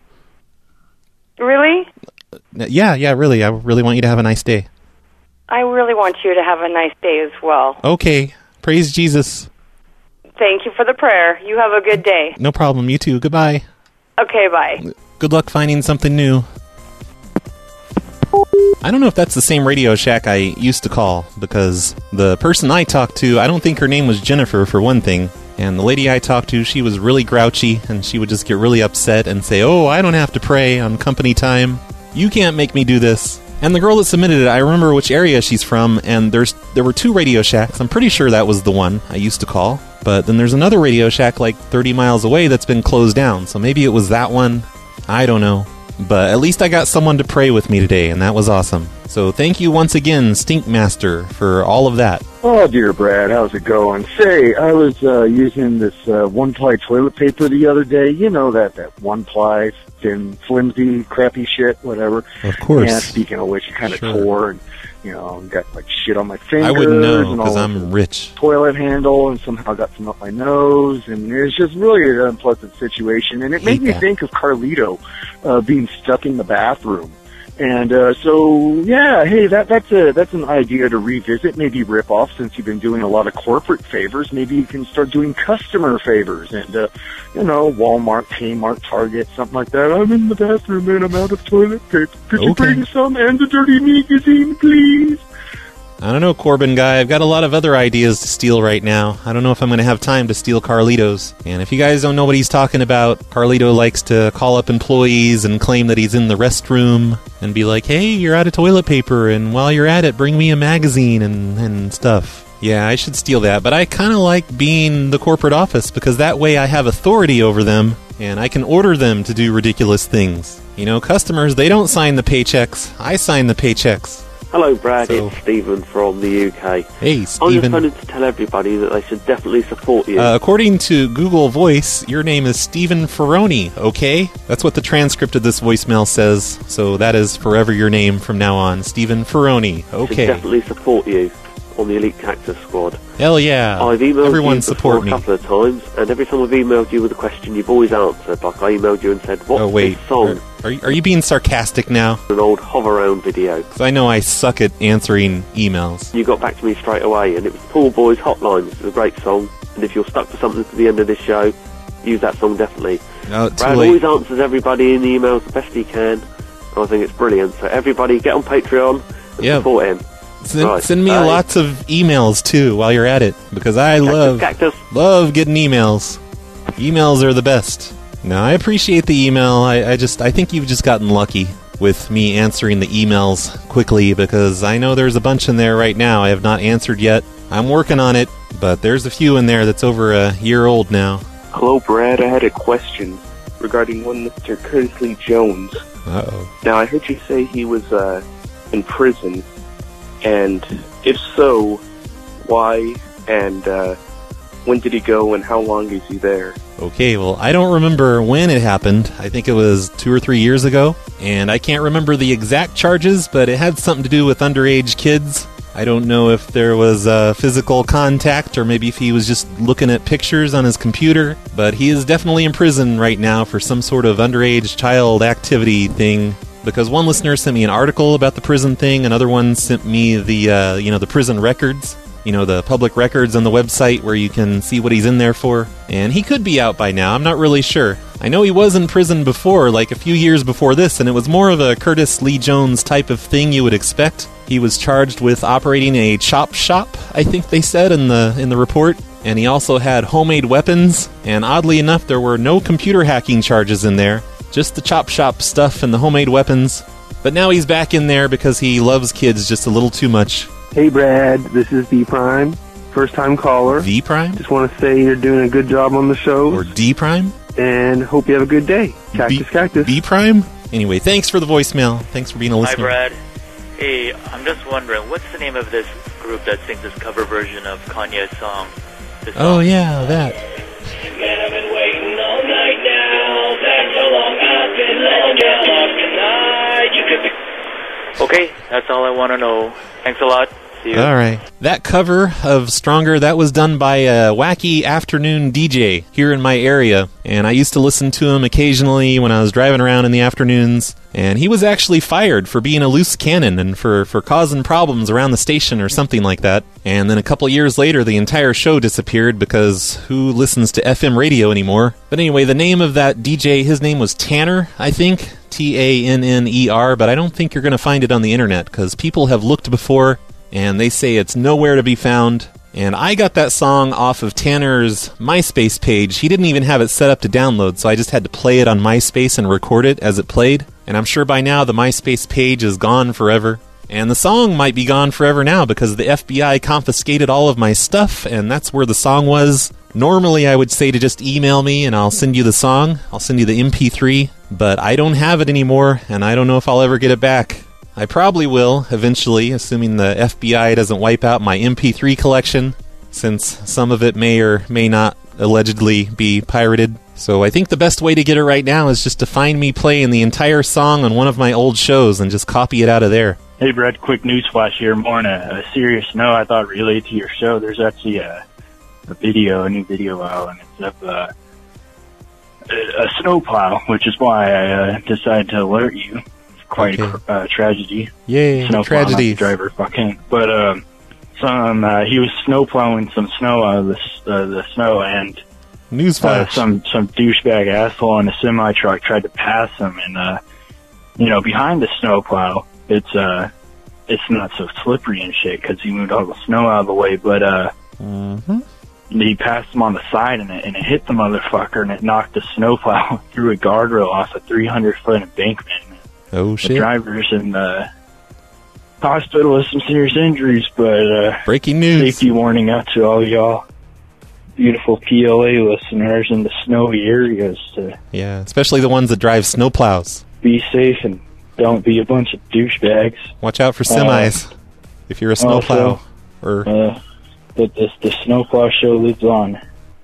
Really? Yeah, yeah, really. I really want you to have a nice day. I really want you to have a nice day as well. Okay. Praise Jesus. Thank you for the prayer. You have a good day. No problem. You too. Goodbye. Okay, bye. Good luck finding something new. I don't know if that's the same Radio Shack I used to call, because the person I talked to, I don't think her name was Jennifer, for one thing. And the lady I talked to, she was really grouchy, and she would just get really upset and say, oh, I don't have to pray on company time. You can't make me do this. And the girl that submitted it, I remember which area she's from, and there's there were two Radio Shacks. I'm pretty sure that was the one I used to call. But then there's another Radio Shack like thirty miles away that's been closed down. So maybe it was that one. I don't know. But at least I got someone to pray with me today, and that was awesome. So thank you once again, Stink Master, for all of that. Oh, dear Brad, how's it going? Say, I was uh, using this uh, one-ply toilet paper the other day. You know that, that one-ply, thin, flimsy, crappy shit, whatever. Of course. And speaking of which, it kind of sure. tore and, you know, got like shit on my fingers. I wouldn't know, because I'm I'm rich. Toilet handle, and somehow got some up my nose, and it was just really an unpleasant situation. And it made me that. think of Carlito uh, being stuck in the bathroom. And uh, so, yeah, hey, that that's a that's an idea to revisit, maybe rip off. Since you've been doing a lot of corporate favors, maybe you can start doing customer favors, and uh, you know, Walmart, Kmart, Target, something like that. I'm in the bathroom and I'm out of toilet paper. Could you Okay. bring some and the dirty magazine, please? I don't know, Corbin guy. I've got a lot of other ideas to steal right now. I don't know if I'm going to have time to steal Carlito's. And if you guys don't know what he's talking about, Carlito likes to call up employees and claim that he's in the restroom and be like, hey, you're out of toilet paper, and while you're at it, bring me a magazine and, and stuff. Yeah, I should steal that, but I kind of like being the corporate office because that way I have authority over them and I can order them to do ridiculous things. You know, customers, they don't sign the paychecks. I sign the paychecks. Hello, Brad. So- It's Stephen from the U K. Hey, I was Stephen. just wanted to tell everybody that they should definitely support you. Uh, according to Google Voice, your name is Stephen Ferroni, okay? That's what the transcript of this voicemail says, so that is forever your name from now on. Stephen Ferroni, Should okay. definitely support you on the Elite Cactus Squad. Hell yeah. I've emailed Everyone you support before me. a couple of times, and every time I've emailed you with a question, you've always answered. Like I emailed you and said, "What's Oh, wait. this song?" Are, are, you, are you being sarcastic now? An old hover around video. 'Cause I know I suck at answering emails. You got back to me straight away, and it was Pool Boys Hotline. It's a great song, and if you're stuck for something to the end of this show, use that song definitely. No, too Brad late. always answers everybody in the emails the best he can, and I think it's brilliant. So everybody, get on Patreon and Yeah. support him. Send, Right. send me Bye. lots of emails too while you're at it, because I love Cactus. love getting emails. Emails are the best. No, I appreciate the email. I, I just I think you've just gotten lucky with me answering the emails quickly, because I know there's a bunch in there right now I have not answered yet. I'm working on it, but there's a few in there that's over a year old now. Hello, Brad. I had a question regarding one Mister Curtis Lee Jones. Uh-oh. Now, I heard you say he was uh, in prison, and if so, why, and uh, when did he go, and how long is he there? Okay, well, I don't remember when it happened. I think it was two or three years ago, and I can't remember the exact charges, but it had something to do with underage kids. I don't know if there was uh, physical contact or maybe if he was just looking at pictures on his computer, but he is definitely in prison right now for some sort of underage child activity thing. Because one listener sent me an article about the prison thing, another one sent me the uh, you know the prison records, you know the public records on the website where you can see what he's in there for. And he could be out by now. I'm not really sure. I know he was in prison before, like a few years before this, and it was more of a Curtis Lee Jones type of thing you would expect. He was charged with operating a chop shop, I think they said in the in the report. And he also had homemade weapons, and oddly enough, there were no computer hacking charges in there. Just the chop shop stuff and the homemade weapons. But now he's back in there because he loves kids just a little too much. Hey, Brad. This is V Prime, first time caller. V Prime? Just want to say you're doing a good job on the show. Or D Prime? And hope you have a good day. Cactus, B- cactus. B Prime? Anyway, thanks for the voicemail. Thanks for being a Hi, listener. Brad. Hey, I'm just wondering, what's the name of this group that sings this cover version of Kanye's song? This Oh, song? yeah, that. Man, I've been waiting all night now. That's how long I've been laying down up tonight. You could be... Okay, that's all I want to know. Thanks a lot. See you. All right. That cover of Stronger, that was done by a wacky afternoon D J here in my area. And I used to listen to him occasionally when I was driving around in the afternoons. And he was actually fired for being a loose cannon and for, for causing problems around the station or something like that. And then a couple years later, the entire show disappeared because who listens to F M radio anymore? But anyway, the name of that D J, his name was Tanner, I think. T A N N E R, but I don't think you're going to find it on the internet because people have looked before and they say it's nowhere to be found. And I got that song off of Tanner's MySpace page. He didn't even have it set up to download, so I just had to play it on MySpace and record it as it played. And I'm sure by now the MySpace page is gone forever. And the song might be gone forever now because the F B I confiscated all of my stuff, and that's where the song was. Normally I would say to just email me and I'll send you the song. I'll send you the M P three, but I don't have it anymore, and I don't know if I'll ever get it back. I probably will, eventually, assuming the F B I doesn't wipe out my M P three collection, since some of it may or may not allegedly be pirated. So I think the best way to get it right now is just to find me playing the entire song on one of my old shows and just copy it out of there. Hey, Brad, quick news flash here. More on a, a serious note, I thought related to your show. There's actually a, a video, a new video out, and it's of uh, a, a snowplow, which is why I uh, decided to alert you. quite Okay. a uh, tragedy. Yay, Snowplow, tragedy. not the driver, fucking. But um, some uh, he was snow plowing some snow out of the s- uh, the snow, and Newsflash. uh, some some douchebag asshole in a semi truck tried to pass him, and uh, you know, behind the snowplow, it's uh, it's not so slippery and shit because he moved all the snow out of the way, but uh. Mm-hmm. He passed him on the side, and it, and it hit the motherfucker, and it knocked the snowplow through a guardrail off a three hundred foot embankment. Oh, The shit. driver's in the hospital with some serious injuries, but uh, breaking news. Safety warning out to all y'all beautiful P L A listeners in the snowy areas to Yeah, especially the ones that drive snowplows. be safe and don't be a bunch of douchebags. Watch out for semis if you're a snowplow. Also, Or uh, but this the snowplow show lives on.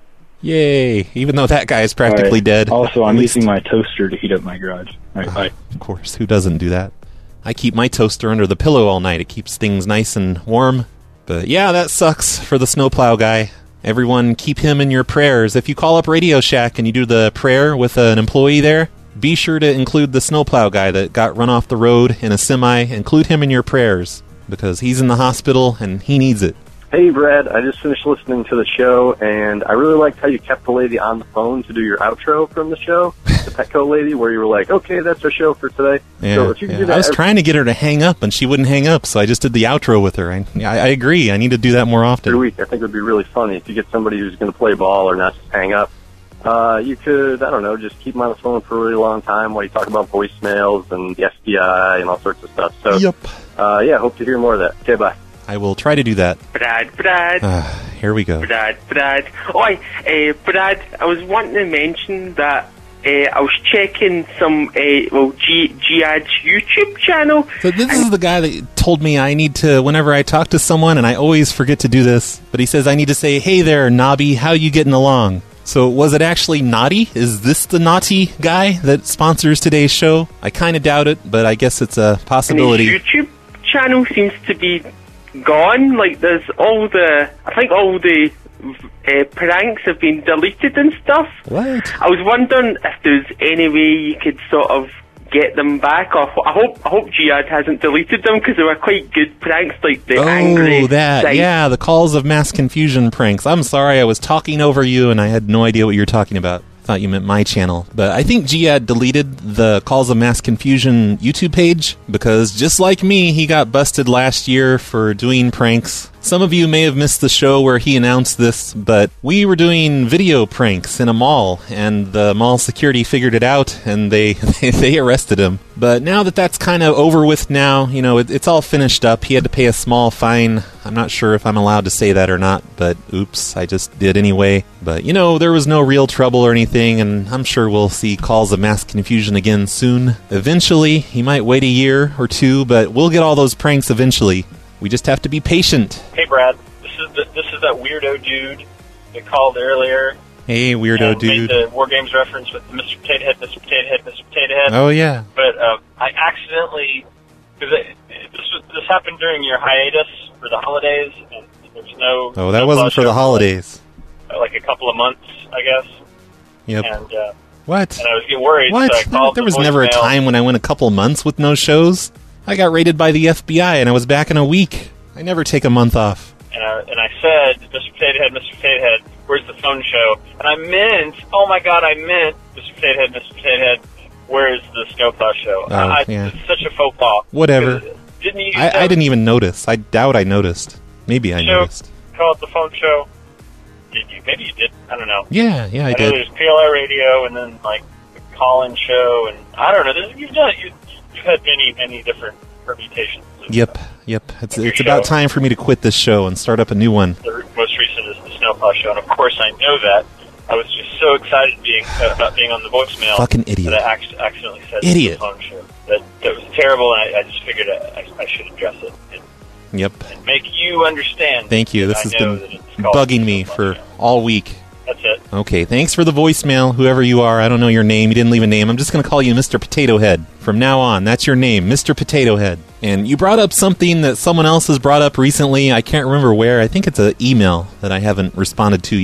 Yay! Even though that guy is practically All right. dead. Also, At I'm least- using my toaster to heat up my garage. All right, bye. Of course, who doesn't do that? I keep my toaster under the pillow all night. It keeps things nice and warm. But yeah, that sucks for the snowplow guy. Everyone keep him in your prayers. If you call up Radio Shack and you do the prayer with an employee there, be sure to include the snowplow guy that got run off the road in a semi. Include him in your prayers because he's in the hospital and he needs it. Hey, Brad, I just finished listening to the show, and I really liked how you kept the lady on the phone to do your outro from the show, the Petco lady, where you were like, okay, that's our show for today. Yeah, so if you could yeah. do that I was every- trying to get her to hang up, and she wouldn't hang up, so I just did the outro with her. I, I, I agree. I need to do that more often. every week, I think it would be really funny if you get somebody who's going to play ball or not just hang up. Uh, you could, I don't know, just keep them on the phone for a really long time while you talk about voicemails and the F B I and all sorts of stuff. So, yep. uh, yeah, hope to hear more of that. Okay, bye. I will try to do that. Brad, Brad. Uh, here we go. Brad, Brad. Oi, uh, Brad, I was wanting to mention that uh, I was checking some, uh, well, G- Jihad's YouTube channel. So this is the guy that told me I need to, whenever I talk to someone, and I always forget to do this, but he says I need to say, hey there, Nobby, how you getting along? So was it actually Naughty? Is this the naughty guy that sponsors today's show? I kind of doubt it, but I guess it's a possibility. And his YouTube channel seems to be gone. Like, there's all the, I think all the uh, pranks have been deleted and stuff. What? I was wondering if there's any way you could sort of get them back off. I hope I hope Jihad hasn't deleted them because they were quite good pranks, like the angry Oh, that, side. yeah, the calls of mass confusion pranks. I'm sorry, I was talking over you and I had no idea what you were talking about. Thought you meant my channel. But I think Jihad deleted the Calls of Mass Confusion YouTube page because just like me, he got busted last year for doing pranks. Some of you may have missed the show where he announced this, but we were doing video pranks in a mall, and the mall security figured it out, and they they, they arrested him. But now that that's kind of over with now, you know, it, it's all finished up. He had to pay a small fine. I'm not sure if I'm allowed to say that or not, but oops, I just did anyway. But, you know, there was no real trouble or anything, and I'm sure we'll see Calls of Mass Confusion again soon. Eventually, he might wait a year or two, but we'll get all those pranks eventually. We just have to be patient. Hey, Brad. This is the, this is that weirdo dude that called earlier. Hey, weirdo and dude. Made the War Games reference with Mister Potato Head, Mister Potato Head, Mister Potato Head. Oh, yeah. But uh, I accidentally, because this was, this happened during your hiatus for the holidays, and there's no. Oh, that no wasn't show for the holidays. Like, like a couple of months, I guess. Yep. And uh, What? and I was getting worried. What? So I called There the was never a voicemail. time when I went a couple months with no shows. I got raided by the F B I and I was back in a week. I never take a month off. And I, and I said, Mister Potato Head, Mister Potato Head, where's the phone show? And I meant, oh my God, I meant, Mister Potato Head, Mister Potato Head, where's the Snowplow show? Oh, I, yeah. It's such a faux pas. Whatever. Didn't you I, I didn't even notice. I doubt I noticed. Maybe I show, noticed. call it the phone show? Did you? Maybe you did. I don't know. Yeah, yeah, I know did. there's P L I radio and then like the call-in show and I don't know. There's, you've done you, you've had many many different permutations. Yep, yep. It's Your it's about show. time for me to quit this show and start up a new one. The most recent is the Snowplow show, and of course I know that. I was just so excited being uh, about being on the voicemail. Fucking idiot. That I ac- accidentally said Idiot. the phone show. That that was terrible, and I, I just figured I, I, I should address it and, Yep. and make you understand. Thank you. that This I has know been that it's called bugging me for all week. That's it. Okay, thanks for the voicemail, whoever you are. I don't know your name. You didn't leave a name. I'm just going to call you Mister Potato Head. From now on, that's your name, Mister Potato Head. And you brought up something that someone else has brought up recently. I can't remember where. I think it's an email that I haven't responded to yet.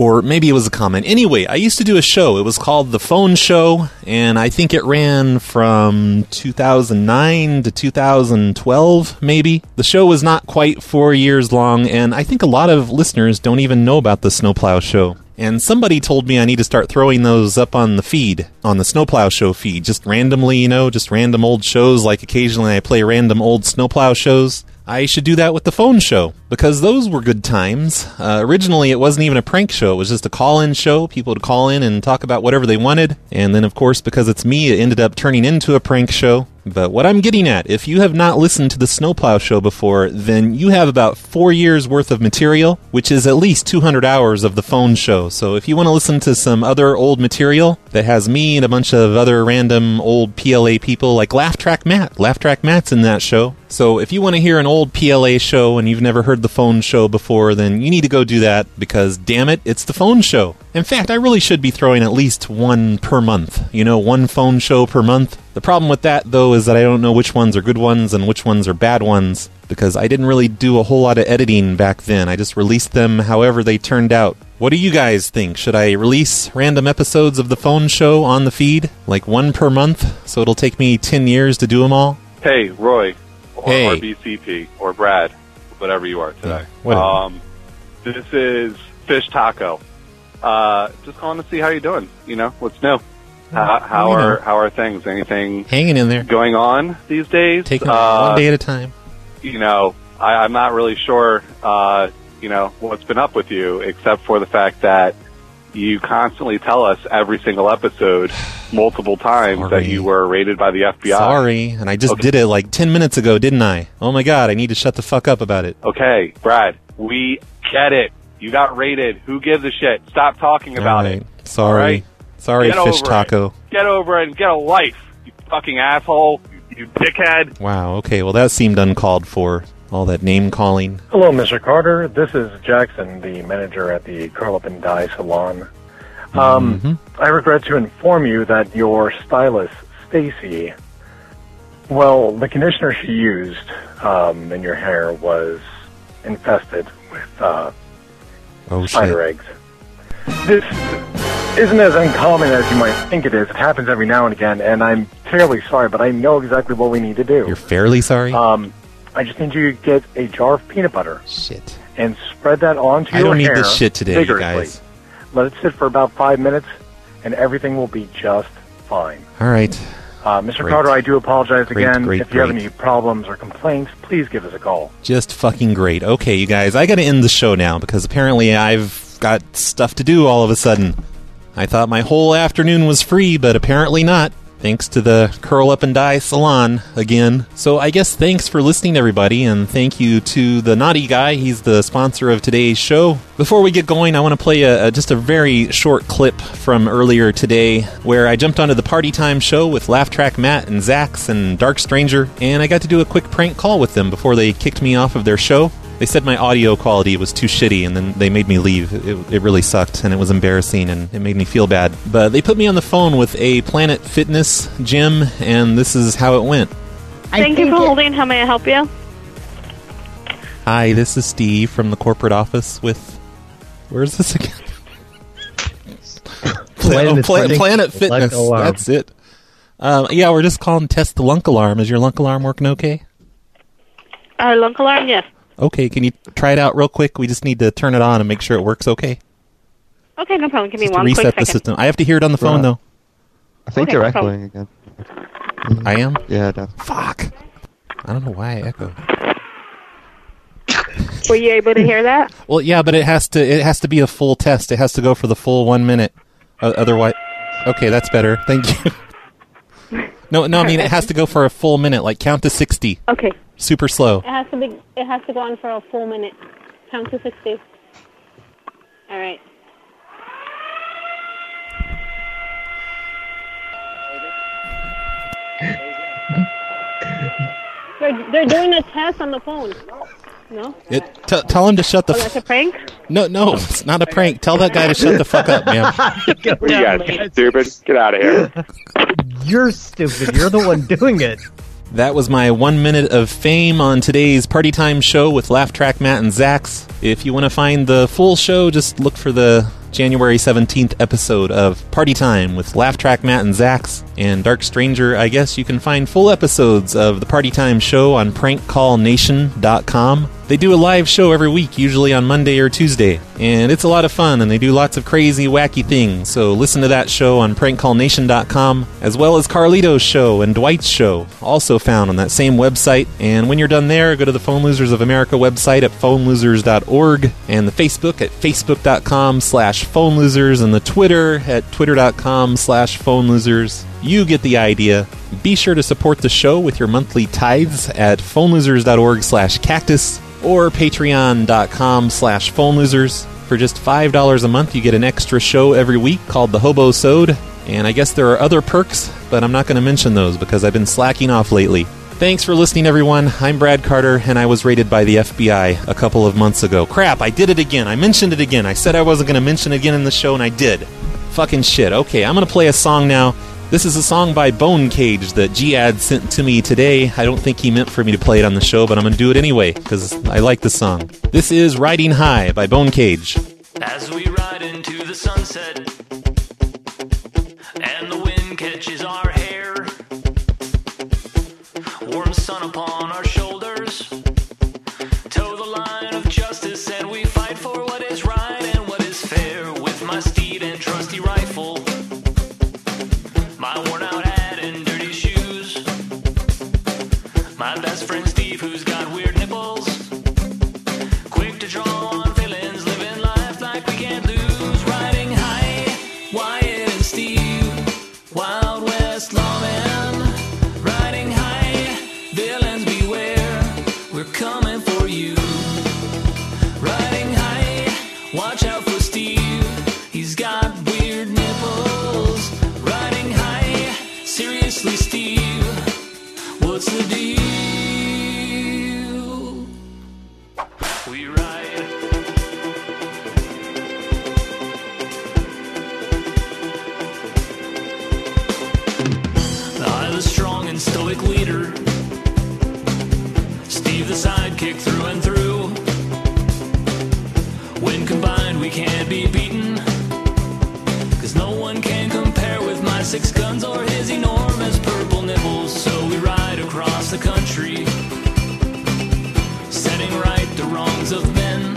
Or maybe it was a comment. Anyway, I used to do a show. It was called The Phone Show, and I think it ran from two thousand nine to two thousand twelve, maybe. The show was not quite four years long, and I think a lot of listeners don't even know about the Snowplow Show. And somebody told me I need to start throwing those up on the feed, on the Snowplow Show feed, just randomly, you know, just random old shows, like occasionally I play random old Snowplow shows. I should do that with the Phone Show, because those were good times. Uh, originally, it wasn't even a prank show. It was just a call-in show. People would call in and talk about whatever they wanted. And then, of course, because it's me, it ended up turning into a prank show. But what I'm getting at, if you have not listened to the Snowplow Show before, then you have about four years worth of material, which is at least two hundred hours of the Phone Show. So if you want to listen to some other old material that has me and a bunch of other random old P L A people, like Laugh Track Matt. Laugh Track Matt's in that show. So if you want to hear an old P L A show and you've never heard the Phone Show before, then you need to go do that, because damn it, it's the Phone Show. In fact, I really should be throwing at least one per month. You know, one phone show per month. The problem with that, though, is that I don't know which ones are good ones and which ones are bad ones, because I didn't really do a whole lot of editing back then. I just released them however they turned out. What do you guys think? Should I release random episodes of the Phone Show on the feed? Like one per month, so it'll take me ten years to do them all? Hey, Roy. Or Hey. R B C P. Or Brad. Whatever you are today. whatever. Um, this is Fish Taco. Uh, just calling to see how you're doing. You know, what's new? How, how you know. are how are things? Anything Hanging in there. going on these days? Taking it Uh, one day at a time. You know, I, I'm not really sure, uh, you know, what's been up with you, except for the fact that you constantly tell us every single episode, multiple times, Sorry. that you were raided by the F B I. Sorry, and I just Okay. did it like ten minutes ago, didn't I? Oh my god, I need to shut the fuck up about it. Okay, Brad, we get it. You got raided. Who gives a shit? Stop talking about All it. right. Sorry. All right? Sorry, Get Fish over Taco. it. Get over it and get a life, you fucking asshole. You, you dickhead. Wow, okay, well that seemed uncalled for. All that name calling. Hello, Mister Carter. This is Jackson, the manager at the Curl Up and Dye Salon. Um, Mm-hmm. I regret to inform you that your stylist, Stacy, well, the conditioner she used um, in your hair was infested with uh, Oh, spider shit. eggs. This isn't as uncommon as you might think it is. It happens every now and again, and I'm terribly sorry, but I know exactly what we need to do. You're fairly sorry? Um, I just need you to get a jar of peanut butter. Shit. And spread that onto I your don't need hair this shit today, you vigorously. guys. Let it sit for about five minutes, and everything will be just fine. All right. Uh, Mister Great. Carter, I do apologize Great, again. great, if you have great. any problems or complaints, please give us a call. Just fucking great. Okay, you guys, I gotta end the show now, because apparently I've got stuff to do all of a sudden. I thought my whole afternoon was free, but apparently not. Thanks to the Curl Up and Dye Salon again. So I guess thanks for listening, everybody, and thank you to the Naughty Guy. He's the sponsor of today's show. Before we get going, I want to play a, a, just a very short clip from earlier today, where I jumped onto the Party Time show with Laugh Track Matt and Zax and Dark Stranger, and I got to do a quick prank call with them before they kicked me off of their show. They said my audio quality was too shitty, and then they made me leave. It, it really sucked, and it was embarrassing, and it made me feel bad. But they put me on the phone with a Planet Fitness gym, and this is how it went. Thank you for holding. How may I help you? Hi, this is Steve from the corporate office with... Where's this again? Planet, oh, Pla- Planet Fitness. That's it. Um, yeah, we're just calling to test the lunk alarm. Is your lunk alarm working okay? Our lunk alarm, yes. Okay, can you try it out real quick? We just need to turn it on and make sure it works okay. Okay, no problem. Give me Just to one reset quick the second. system. I have to hear it on the phone, Right. though. I think Okay, you're no problem. echoing again. I am? Yeah, definitely. Fuck. I don't know why I echo. Were you able to hear that? Well, yeah, but it has to it has to be a full test. It has to go for the full one minute. Uh, otherwise... Okay, that's better. Thank you. No, no, I mean, it has to go for a full minute. Like, count to sixty. Okay. Super slow. It has to be. It has to go on for a full minute. Count to sixty. All right. They're, they're doing a test on the phone. No? It, t- tell him to shut the... Oh, that's a prank? No, no, it's not a prank. Tell that guy to shut the fuck up, man. What you guys, stupid? Get out of here. You're stupid. You're the one doing it. That was my one minute of fame on today's Party Time show with Laugh Track Matt and Zax. If you want to find the full show, just look for the January seventeenth episode of Party Time with Laugh Track Matt and Zax and Dark Stranger. I guess you can find full episodes of the Party Time show on prank call nation dot com. They do a live show every week, usually on Monday or Tuesday, and it's a lot of fun, and they do lots of crazy, wacky things, so listen to that show on prank call nation dot com, as well as Carlito's show and Dwight's show, also found on that same website. And when you're done there, go to the Phone Losers of America website at phone losers dot org, and the Facebook at facebook dot com slash phone losers, and the Twitter at twitter dot com slash phone losers. You get the idea. Be sure to support the show with your monthly tithes at phone losers dot org slash cactus or patreon dot com slash phone losers. For just five dollars a month, you get an extra show every week called the Hobo-Sode. And I guess there are other perks, but I'm not going to mention those because I've been slacking off lately. Thanks for listening, everyone. I'm Brad Carter, and I was raided by the F B I a couple of months ago. Crap, I did it again. I mentioned it again. I said I wasn't going to mention it again in the show, and I did. Fucking shit. Okay, I'm going to play a song now. This is a song by Bone Cage that G-Ad sent to me today. I don't think he meant for me to play it on the show, but I'm going to do it anyway, because I like the song. This is Riding High by Bone Cage. As we ride into the sunset and the wind catches our hair, warm sun upon our shoulders, toe the line of justice, and we fight for what is right and what is fair. With my steed and trusty rifle, my worn out hat and dirty shoes, my best friend Steve, who's got weird nipples, quick to draw on villains, living life like we can't lose. Riding high, Wyatt and Steve, Wild West lawman. Riding high, villains beware, we're coming for you. Riding high, watch out for Steve, he's got weird nipples. Riding high, seriously Steve, what's the deal? We ride. I, the strong and stoic leader, Steve the sidekick through and through. When combined we can't be beaten, 'cause no one can compare with my six guns or his enormous purple nipples. So we ride across the country, setting right the wrongs of men.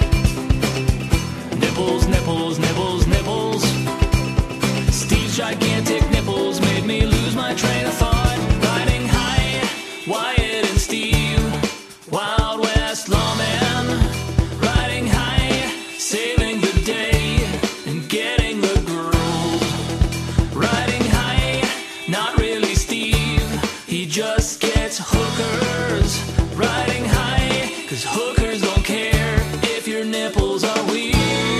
Nipples, nipples, nipples, nipples. Steve's gigantic nipples made me lose my train of thought. Riding high, Wyatt and Steve, Wild West lawman. Riding high, saving the day and getting the girls. Riding high, not really Steve, he just gets hookers. Riding high, 'cause hookers don't care if your nipples are weird.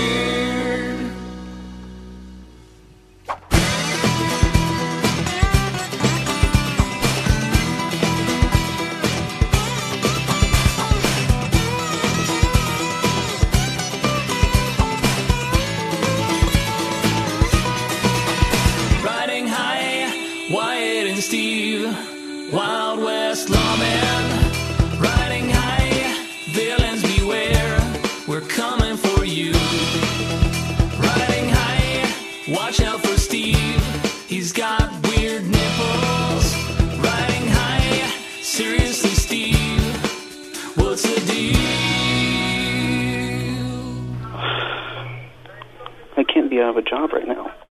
Riding high, Wyatt and Steve, Wild West lawman. Riding high, villains beware, we're coming for you. Riding high, watch out for Steve, he's got weird nipples. Riding high, seriously Steve, what's the deal? I can't be out of a job right now.